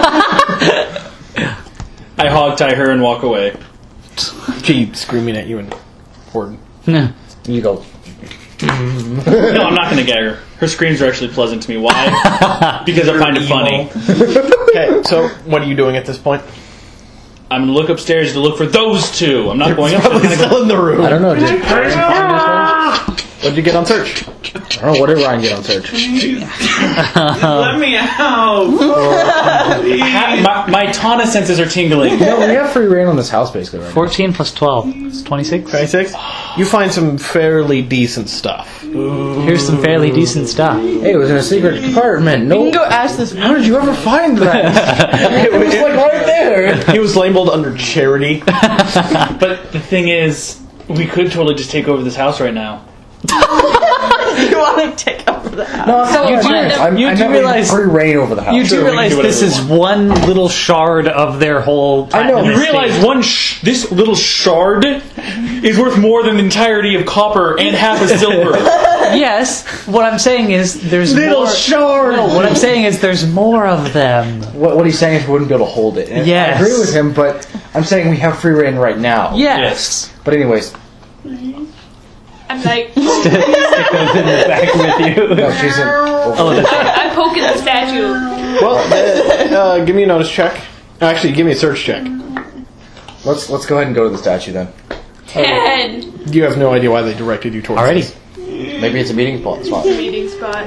I hog tie her and walk away. Keep screaming at you and horde. You go. No, I'm not going to gag her. Her screams are actually pleasant to me. Why? Because I find it funny. Okay, so what are you doing at this point? I'm going to look upstairs to look for those two. I'm not going Probably upstairs. still in the room. I don't know. Did you What'd you get on search? I don't know. What did Ryan get on search? Let me out! Ha- my, my Tana senses are tingling. No, we have free reign on this house basically right now. fourteen plus twelve. It's twenty-six. twenty-six? You find some fairly decent stuff. Here's some fairly decent stuff. Hey, it was in a secret compartment. No. You can go ask this. How did you ever find that? It was like right there. He was labeled under charity. But the thing is, we could totally just take over this house right now. You want to take over the house? No, it's not You what do- I meant. I'm- you I do meant we have realize- free reign over the house. You do Sure, we can realize do whatever this we is want. one little shard of their whole. I know. platinum You estate. realize one sh- this little shard is worth more than the entirety of copper and half a silver. Yes. What I'm saying is there's Little more. shard. No, what I'm saying is there's more of them. What, what he's saying is we wouldn't be able to hold it. And Yes. I agree with him, but I'm saying we have free reign right now. Yes. But anyways, I'm like, Stick those in the back with you. no, she's in. Oh, Oh, that's I'm poking the statue. Well, uh, uh, give me a notice check. Actually, give me a search check. let's let's go ahead and go to the statue then. Ten. You have no idea why they directed you towards already. this. Maybe it's a meeting spot. spot. Meeting spot.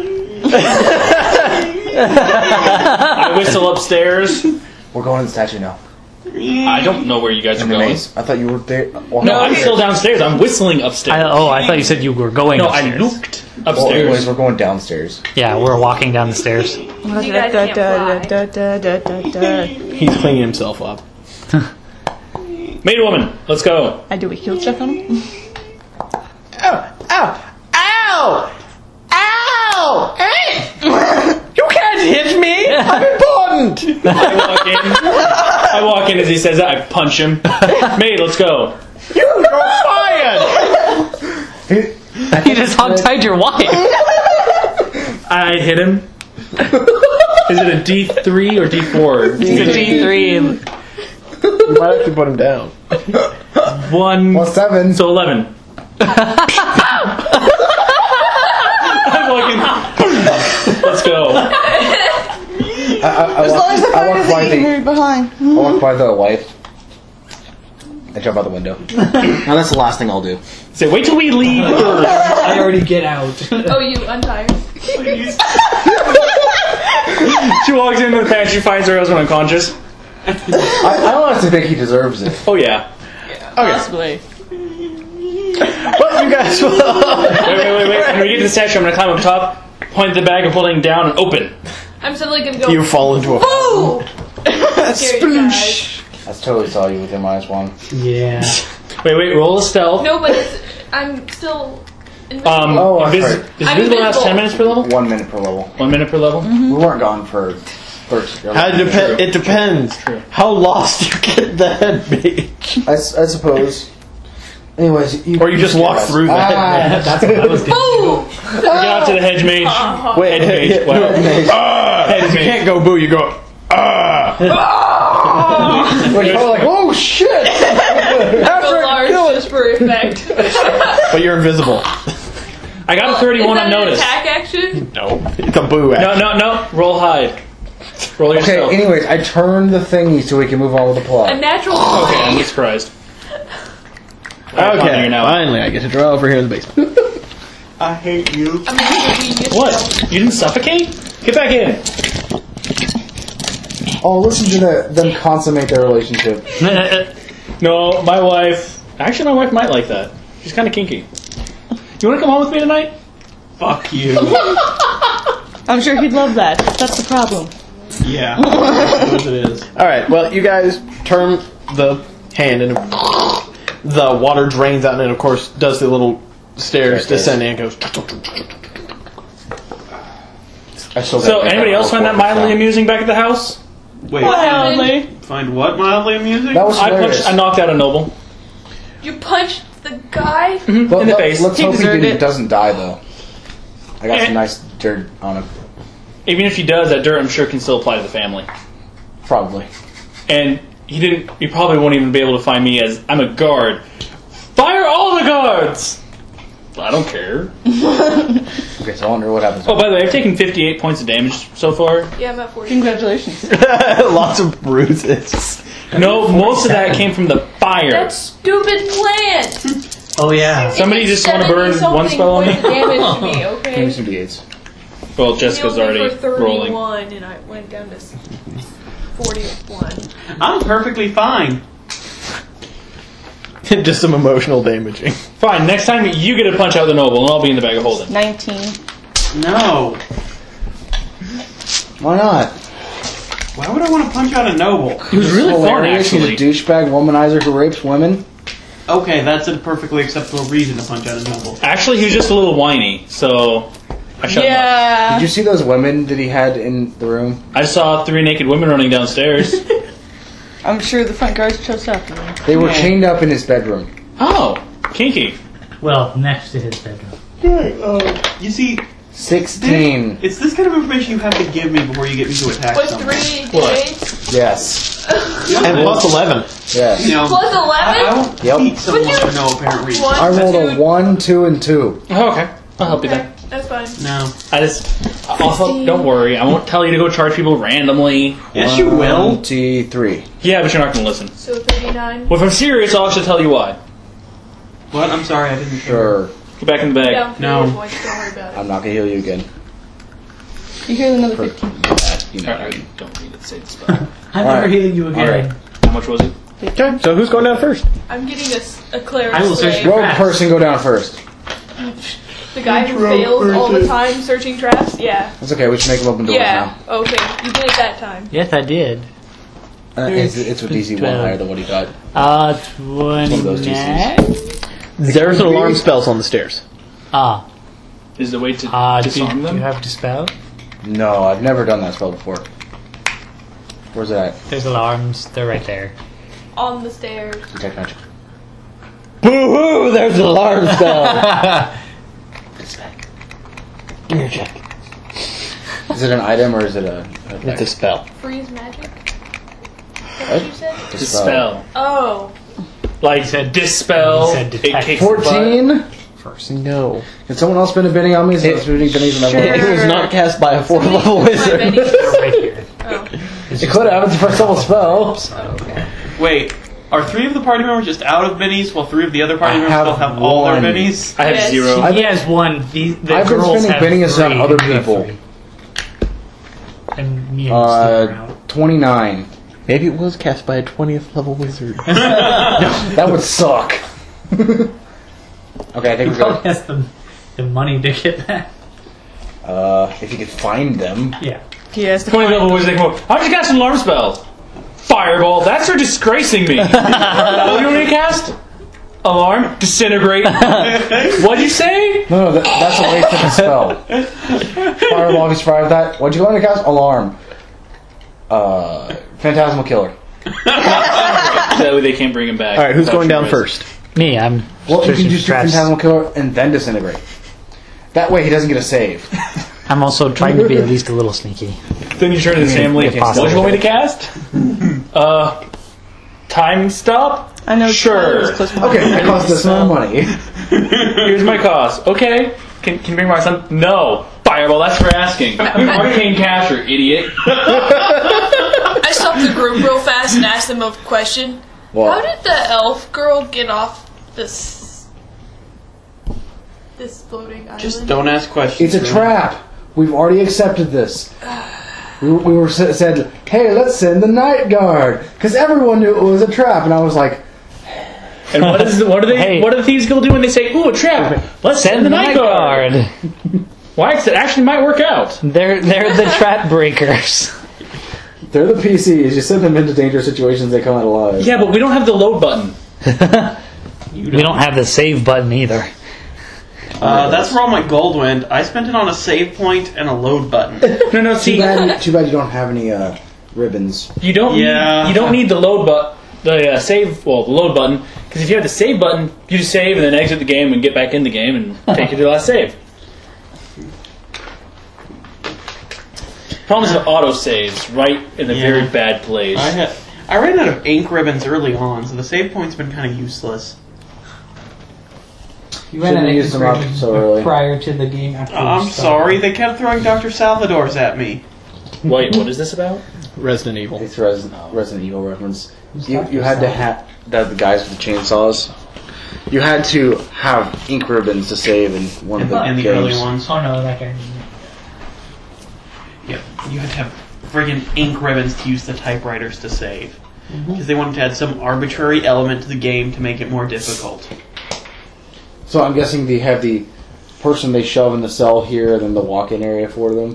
I whistle upstairs. We're going to the statue now. I don't know where you guys are In the going. maze. I thought you were there. Well, No, I'm still downstairs. I'm whistling upstairs. I, oh, I thought you said you were going no, upstairs. I looked Well, anyways, upstairs. we're going downstairs. Yeah, we're walking down the stairs. You guys can't fly. He's cleaning himself up. Maid woman, let's go. I do we kill check on him? Ow! Ow! Ow! Ow! Hey! You can't hit me! I'm important! I walk in. I walk in as he says that. I punch him. Maid, let's go. You're fired! You just hog-tied your wife. I hit him. Is it a D three or D four? It's a D three. You might have to put him down. One. Well, seven. So eleven. I'm walking. Let's go. I, I, I As walk, long as the I fire walk by doesn't eat me the. behind. I walk by the wife. I jump out the window. Now that's the last thing I'll do. Say, wait till we leave. I already get out. Oh, you untie her. She walks into the pantry, finds her husband unconscious. I, I honestly think he deserves it. Oh yeah. Possibly. What you guys Wait, wait, wait, wait. When we get to the statue, I'm gonna climb up top, point at the bag, and pulling down and open. I'm suddenly gonna go. You fall into a Ooh! Scary guys. I totally saw you with your minus one. Yeah. Wait, wait. Roll a stealth. No, but it's, I'm still. Invisible. Um, Oh, that's invis- right. is I'm invisible last invisible. ten minutes per level? One minute per level. One minute per level. We weren't gone for thirty. How depe- it depends. True. How lost you get the head be. I, s- I suppose. Anyways, you, Or you just walk through the Ah, head. That's what I was doing. Ooh! Get out to the hedge mage. Wait, Head mage. no, Wow. ah, Head you mage. can't go boo, you go ah. Like, you're like, oh shit! Go large just for effect. But you're invisible. I got a Is thirty-one that an unnoticed. attack action? No, it's a boo No, action. no, no. Roll hide. Roll your Okay, stealth. anyways, I turned the thingy so we can move on with the A plot. natural Okay, I'm twenty. surprised. Alright, fine, Okay, you're now. finally I get to draw over here in the basement. I hate you. I'm gonna give you What? You didn't suffocate? Get back in. Oh, listen to the, them consummate their relationship. No, my wife. Actually, my wife might like that. She's kind of kinky. You want to come home with me tonight? Fuck you. I'm sure he'd love that. That's the problem. Yeah. I suppose it is. Alright, well, you guys turn the hand and the water drains out and it, of course, does the little stairs Staircase. descending and goes. I still So, gotta make anybody that else find that report mildly now. amusing back at the house? Wait. Mildly. Find what mildly amusing? That was I hilarious. punched. I knocked out a noble You punched the guy? Well, in the let- face. Let's He hope he deserved didn't, it. doesn't die though. I got Eh. some nice dirt on him. Even if he does, that dirt I'm sure can still apply to the family. Probably. And he didn't. He probably won't even be able to find me as I'm a guard. Fire all the guards. I don't care. Okay, so I wonder what happens. Oh, by the way, I've taken fifty-eight points of damage so far. Yeah, I'm at forty. Congratulations. Lots of bruises. No, most of that came from the fire. That stupid plant! Oh yeah. Somebody just want to burn seventy one spell on me? something points of damage to me, Give me okay? some D eights. Well, Jessica's Healed me already for rolling. thirty-one, and I went down to s- forty-one. I'm perfectly fine. Just some emotional damaging. Fine, next time you get to punch out the noble, and I'll be in the bag of holding. nineteen. No. Why not? Why would I want to punch out a noble? It was really fun, Hilarious, actually. He's a douchebag womanizer who rapes women. Okay, that's a perfectly acceptable reason to punch out a noble. Actually, he was just a little whiny, so I shut him up. Yeah. Did you see those women that he had in the room? I saw three naked women running downstairs. I'm sure the front guards chose after me. They were Yeah. chained up in his bedroom. Oh, kinky. Well, next to his bedroom. Uh, you see, Sixteen. it's this kind of information you have to give me before you get me to attack Plus someone. three What? days? Yes. And plus eleven. Yes. You know, Plus I, I eleven? won't Yep. beat someone Would you- for no apparent reason. One, I rolled a two- one, two, and two. Oh, okay. I'll help you Okay, then. that's fine. No. I just, I'll help, don't worry. I won't tell you to go charge people randomly. Yes, you will. Twenty-three. Yeah, but you're not going to listen. So thirty-nine. Well, if I'm serious, I'll actually tell you why. What? I'm sorry, I didn't. Sure. Get back in the bag. Down for No. your voice, don't worry about it. I'm not gonna heal you again. You hear another For fifteen. that, you know. Alright, I don't need it. Save the spell. I'm All never right. healing you again. All right. How much was it? Okay, so who's going down first? I'm getting a, s- a cleric I will search slave. your- Rogue person, go down first. The guy who fails all the time searching traps? Yeah. That's okay. We should make them open doors Yeah. Okay. You did it that time. Yes, I did. now. Uh, it's, it's with D C one twelve. higher than what he got. Uh, One of those D Cs. twenty-nine. There's an alarm spells on the stairs. Ah, Is the way to uh, do, disarm do them? you have dispel? No, I've never done that spell before. Where's it at? There's alarms. They're right there. On the stairs. Detect magic. Boo-hoo! There's an alarm spell. Give me your check. Is it an item or is it a? a It's a spell. Freeze magic? Is that What? what you said? Dispel. Oh. Like said dispel. He said it detect. kicks the butt. Fourteen. First, no. Can someone else spin a Benny on me? So it's spinning Bennies on Sure. everyone. It was not cast by a fourth level My wizard. Benny's- They're right here. Oh. It could have. It's a first level spell. Oh, okay. Wait, are three of the party members just out of bennies, while three of the other party I members have still have all their one. bennies? I have Yes. zero. He has one. The, the I've been girls spending have bennies three, on other and you have people. three. And me and Steve are Uh, out. twenty-nine. Maybe it was cast by a twentieth level wizard. That would suck. Okay, I think He we're probably good. has the, the money to get that. Uh, if you could find them. Yeah. He has to twenty find level them. wizard. They come up, how'd you cast an alarm spell? Fireball. That's for disgracing me. What do you want me to cast? Alarm. Disintegrate. What'd you say? No, no, that, that's a waste of a spell. Fireball, if you survive that. What'd you want to cast? Alarm. Uh, Phantasmal Killer. That way they can't bring him back. All right, who's Without going down your first? Me, I'm. Well, you searching can just do traps. Phantasmal Killer and then Disintegrate. That way he doesn't get a save. I'm also trying to be at least a little sneaky. Then you turn to the family. if What do you possible. want me to cast? uh, time stop. I know. Sure. Tyler's close behind. Okay, that costs us more money. Here's my cost. Okay. Can can you bring my son? No. Fireball. That's for asking. Arcane caster, idiot. I stopped the group real fast and asked them a question. How What? did the elf girl get off this this floating island? Just don't ask questions. It's a man. trap. We've already accepted this. We, we were sa- said, hey, let's send the night guard because everyone knew it was a trap, and I was like, And what is what do they? Hey. What do the thieves go do when they say, "Ooh, a trap"? Let's send the night guard. Why? 'Cause it actually might work out. They're they're the trap breakers. they're the P Cs. You send them into dangerous situations, they come out alive. Yeah, but we don't have the load button. We don't have the save button either. Uh, that's where all my gold went. I spent it on a save point and a load button. No, no. Too See, bad, too bad you don't have any uh, ribbons. you don't. Yeah. Need, you don't need the load button. The uh, save. Well, the load button. Because if you have the save button, you just save and then exit the game and get back in the game and take you to the last save. Problem is it auto saves right in a Yeah. very bad place. I had, I ran out of ink ribbons early on, so the save point's been kind of useless. You ran Shouldn't out of use them up inspiration so early. prior to the game. After Uh, you I'm started. sorry, they kept throwing Doctor Salvador's at me. Wait, what is this about? Resident Evil. It's Resident, Resident Evil reference. You, you had to have the, the guys with the chainsaws. You had to have ink ribbons to save in one In of the, the in the games. early ones. Oh no, that guy. Yeah, you had to have friggin' ink ribbons to use the typewriters to save. Because they wanted to add some arbitrary element to the game to make it more difficult. So I'm guessing they have the person they shove in the cell here, and then the walk-in area for them.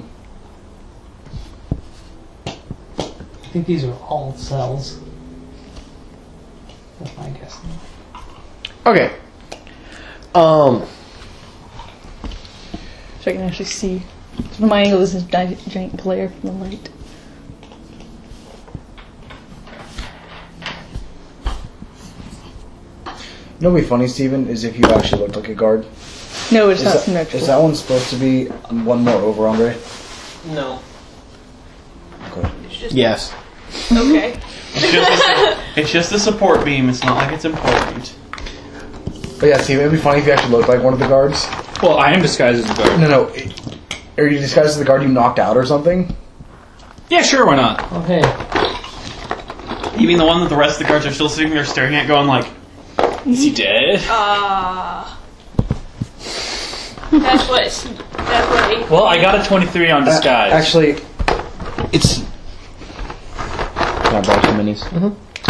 I think these are all cells. That's my guess. Okay. Um. So I can actually see. So from my angle, this is a giant, giant glare from the light. You know what'd be funny, Steven, is if you actually looked like a guard. No, it's Is not that, symmetrical. is that one supposed to be one more over, Andre? No. Okay. It's just Yes. okay. It's just, a, it's just a support beam, it's not like it's important. But yeah, Steven, it'd be funny if you actually looked like one of the guards. Well, I am disguised as a guard. No, no. Are you disguised as the guard you knocked out or something? Yeah, sure, why not? Okay. You mean the one that the rest of the guards are still sitting there staring at, going like, Is he dead? Uh That's what. That's what. It, Well, I got a twenty-three on disguise. Uh, actually, it's. Can I borrow some minis? Mm-hmm.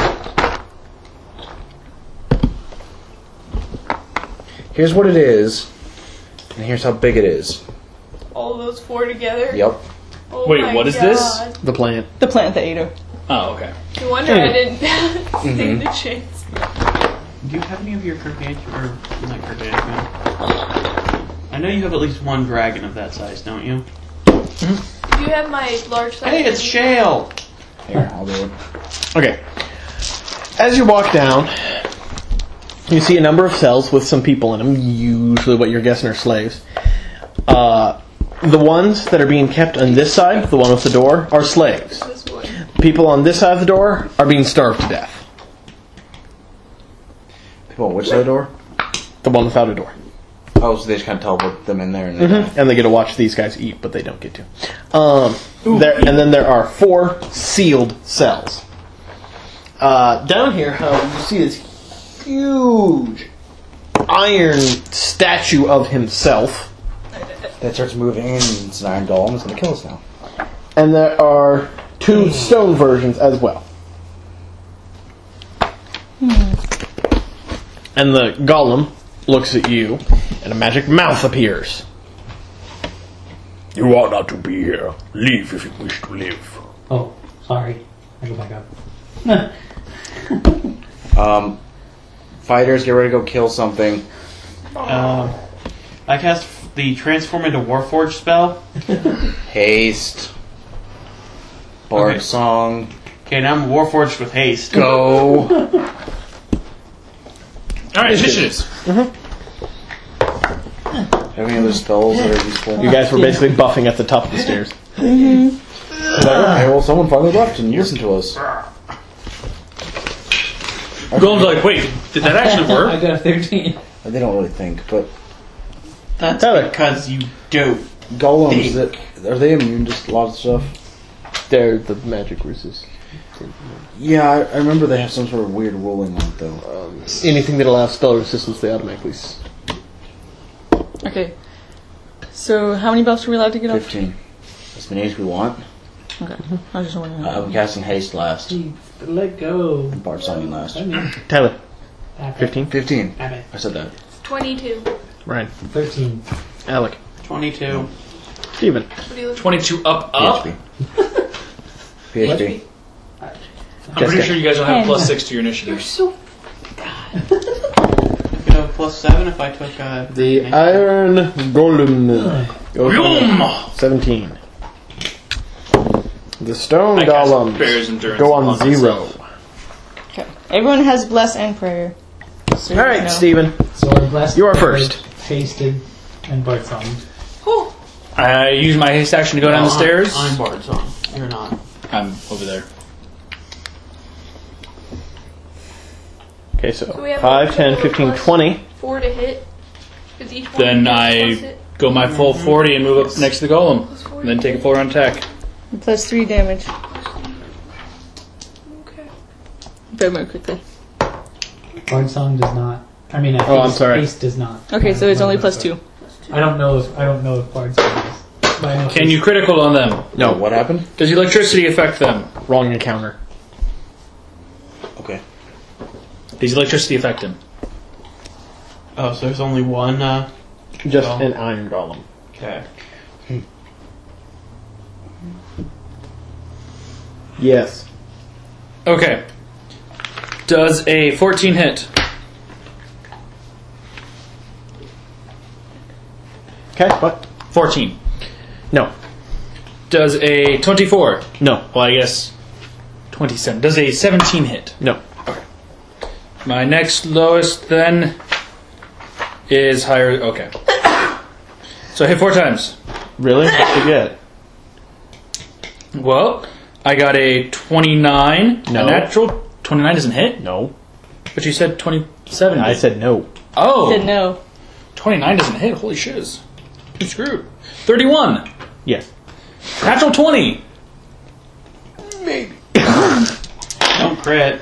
Here's what it is, and here's how big it is. all those four together. Yep. Oh Wait, my what is God. this? The plant. The plant that ate her. Oh, okay. No wonder I didn't Mm-hmm. stand a chance. Do you have any of your gargantuan, or not gargantuan? I know you have at least one dragon of that size, don't you? Do you have my large size? Hey, it's Shale! Here, I'll do it. Okay. As you walk down, you see a number of cells with some people in them. Usually, what you're guessing are slaves. Uh, the ones that are being kept on this side, the one with the door, are slaves. This one. People on this side of the door are being starved to death. People on which side of the door? The one without a door. Oh, so they just kind of teleport them in there and they Mm-hmm. And they get to watch these guys eat, but they don't get to. Um, there, and then there are four sealed cells. Uh, down here, however, you see this huge iron statue of himself. that starts moving and it's an iron golem. It's going to kill us now. And there are two stone versions as well. And the golem looks at you, and a magic mouth appears. You ought not to be here. Leave if you wish to live. Oh, sorry. I go back up. Um, fighters, get ready to go kill something. Um, I cast the transform into Warforged spell. Haste. Bard Okay. song. Okay, now I'm Warforged with haste. Go. Alright, initiatives. Have any other spells that are useful? You guys were basically buffing at the top of the stairs. Okay, well, someone finally left and listened to us. Golem's like, wait, did that actually I work? got a thirteen. They don't really think, but That's Tyler. because you don't. golems, that, are they immune to a lot of stuff? They're the magic resist. Yeah, I, I remember they have some sort of weird ruling on it, though. Um, anything that allows spell resistance, they automatically. S- Okay. So how many buffs are we allowed to get off? Fifteen. As many as we want. Okay. I was just wondering. Uh, I'm casting haste last. Gee, let go. And Bard song last. I mean, Tyler, okay. fifteen. Fifteen. Okay. I said that. Twenty-two. Ryan, thirteen. Alec, twenty-two. Steven. What do you look? twenty-two up, up. P H P. P H P. I'm pretty Jessica. sure you guys will have Ten. plus six to your You're initiative. so. I could have plus seven if I took. Uh, The haste. Iron Golem. goes Boom! on seventeen. The Stone I cast Golem Bear's Endurance go on on zero. myself. Okay. Everyone has bless and prayer. So you Alright, know. Steven. So I'm blessed. You are first. Tasted and Bart song. Oh, I use my haste action to go down the No, stairs. I'm, I'm Bard Song. You're not. I'm over there. Okay, so so we have five, a ten, total of fifteen, plus twenty. four to hit. Because each one Then plus I it. go my full forty and move up next to the golem. Plus forty. And then take a full round attack. Plus three damage. Okay. Very, very quickly. Bart song does not. I mean, Oh, I'm haste, sorry. haste does not. Okay, so it's only plus two. I don't know if I don't know if Bart song is. But I know Can haste- you critical on them? No, What happened? Does electricity affect them? wrong encounter. Okay. Does electricity affect him? Oh, so there's only one. Uh, Just Oh. an Iron Golem. okay. Yes. Okay. Does a fourteen hit? Okay, what? fourteen. No. Does a twenty-four? No. Well, I guess twenty-seven. Does a seventeen hit? No. My next lowest then is higher. Okay. So I hit four times. Really? What'd you get? Well, I got a twenty-nine. No. A natural twenty-nine doesn't hit? No. But you said twenty-seven. I did. said no. Oh! Said no. twenty-nine doesn't hit. Holy shiz. I'm screwed. thirty-one. Yes. Natural twenty. Don't crit.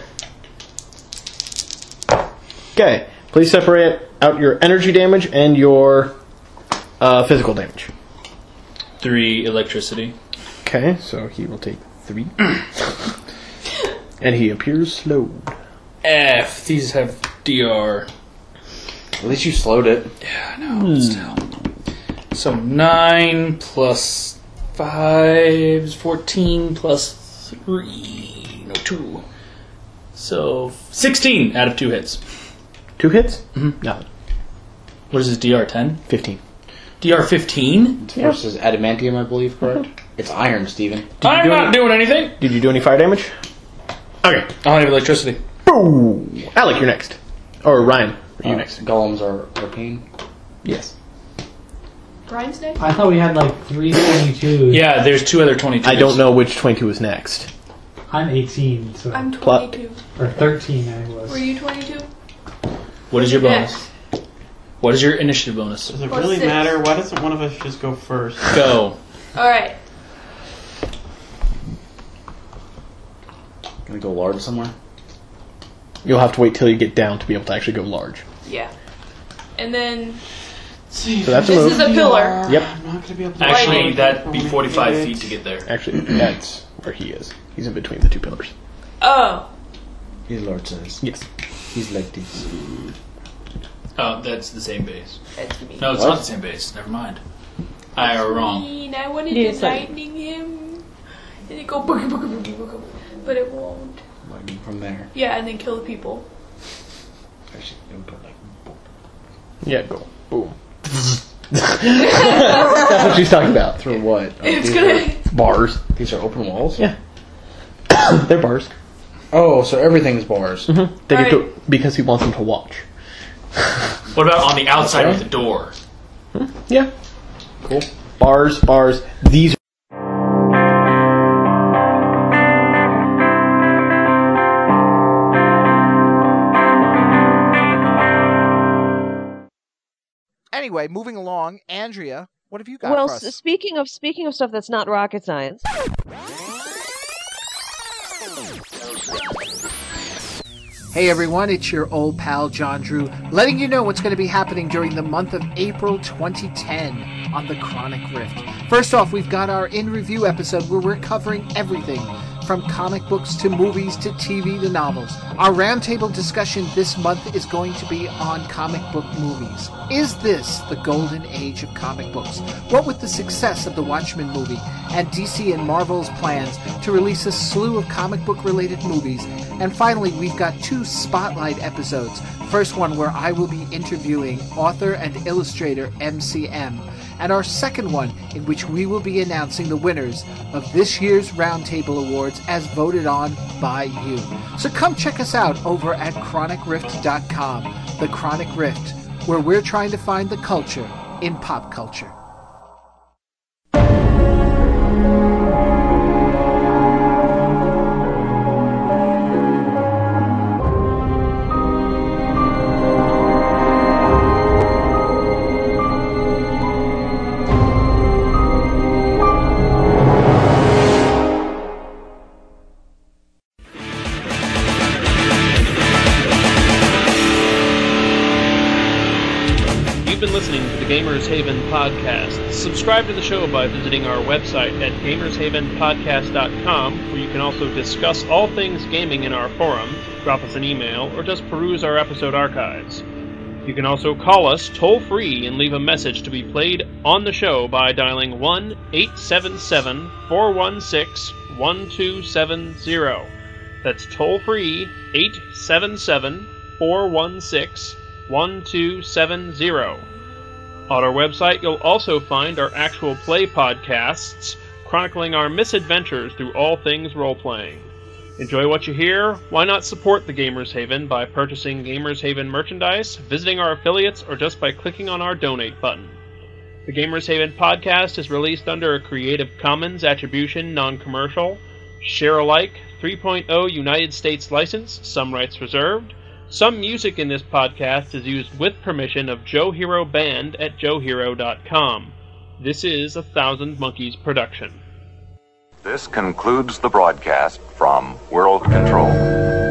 Okay. Please separate out your energy damage and your Uh, physical damage. Three electricity. Okay, so he will take three. And he appears slowed. F. These have D R. At least you slowed it. Yeah, I know. Still. So nine plus five is fourteen plus three. No, two. So sixteen out of two hits. Two hits? Mm-hmm. No. What is his D R? Ten? Fifteen. D R fifteen? Versus adamantium, I believe, correct? It's iron, Steven. I'm do not any- doing anything. Did you do any fire damage? Okay. I don't have electricity. Boom! Alec, you're next. Or Ryan, are you Uh, next? Golems are arcane. Yes. Brian's next? I thought we had like three twenty-twos. Yeah, there's two other twenty-twos. I don't know which twenty-two is next. I'm eighteen, so I'm Plot- twenty-two. or thirteen I was. Were you twenty-two? What is your bonus? Yes. What is your initiative bonus? Does it Plus really six. matter? Why doesn't one of us just go first? Go. Alright. Gonna go large somewhere? You'll have to wait till you get down to be able to actually go large. Yeah. And then So that's a this move. is a pillar. Yep. I'm not gonna be able to Actually, Like- that'd be forty-five feet to get there. Actually, that's where he is. He's in between the two pillars. Oh. He's large size. Yes. He's like this. Oh, that's the same base. That's me. No, it's What? not the same base. Never mind. I are wrong. Mean. I wanted Yeah, to it's like- lightning him. And it go boogie boogie boogie boogie. But it won't. Lightning from there. Yeah, and then kill the people. Actually, it would go like. Yeah, go. Boom. That's what she's talking about. Through what? Oh, It's these, gonna. are, Bars. these are open walls? Yeah. They're bars. Oh, so everything's bars. Mm-hmm. They get Alright. to, because he wants them to watch. What about on the outside with the door? Yeah. Cool. Bars, bars. These. Anyway, moving along, Andrea, what have you got Well, for us? s- speaking of speaking of stuff that's not rocket science. Hey everyone, it's your old pal John Drew, letting you know what's going to be happening during the month of April twenty ten on the Chronic Rift. First off, we've got our in review episode where we're covering everything from comic books to movies to T V to novels. Our roundtable discussion this month is going to be on comic book movies. Is this the golden age of comic books? What with the success of the Watchmen movie and D C and Marvel's plans to release a slew of comic book related movies? And finally, we've got two spotlight episodes. First one where I will be interviewing author and illustrator M C M, and our second one in which we will be announcing the winners of this year's Roundtable Awards as voted on by you. So come check us out over at chronic rift dot com, The Chronic Rift, where we're trying to find the culture in pop culture. You've been listening to the Gamers Haven podcast. Subscribe to the show by visiting our website at gamers haven podcast dot com, where you can also discuss all things gaming in our forum, drop us an email, or just peruse our episode archives. You can also call us toll-free and leave a message to be played on the show by dialing one eight seven seven, four one six, one two seven zero. That's toll-free, eight seven seven, four one six, one two seven zero. On our website, you'll also find our actual play podcasts, chronicling our misadventures through all things role-playing. Enjoy what you hear? Why not support the Gamers Haven by purchasing Gamers Haven merchandise, visiting our affiliates, or just by clicking on our donate button? The Gamers Haven podcast is released under a Creative Commons Attribution Non-Commercial, Share-alike three point oh United States license, some rights reserved. Some music in this podcast is used with permission of Joe Hero Band at joe hero dot com. This is a Thousand Monkeys production. This concludes the broadcast from World Control.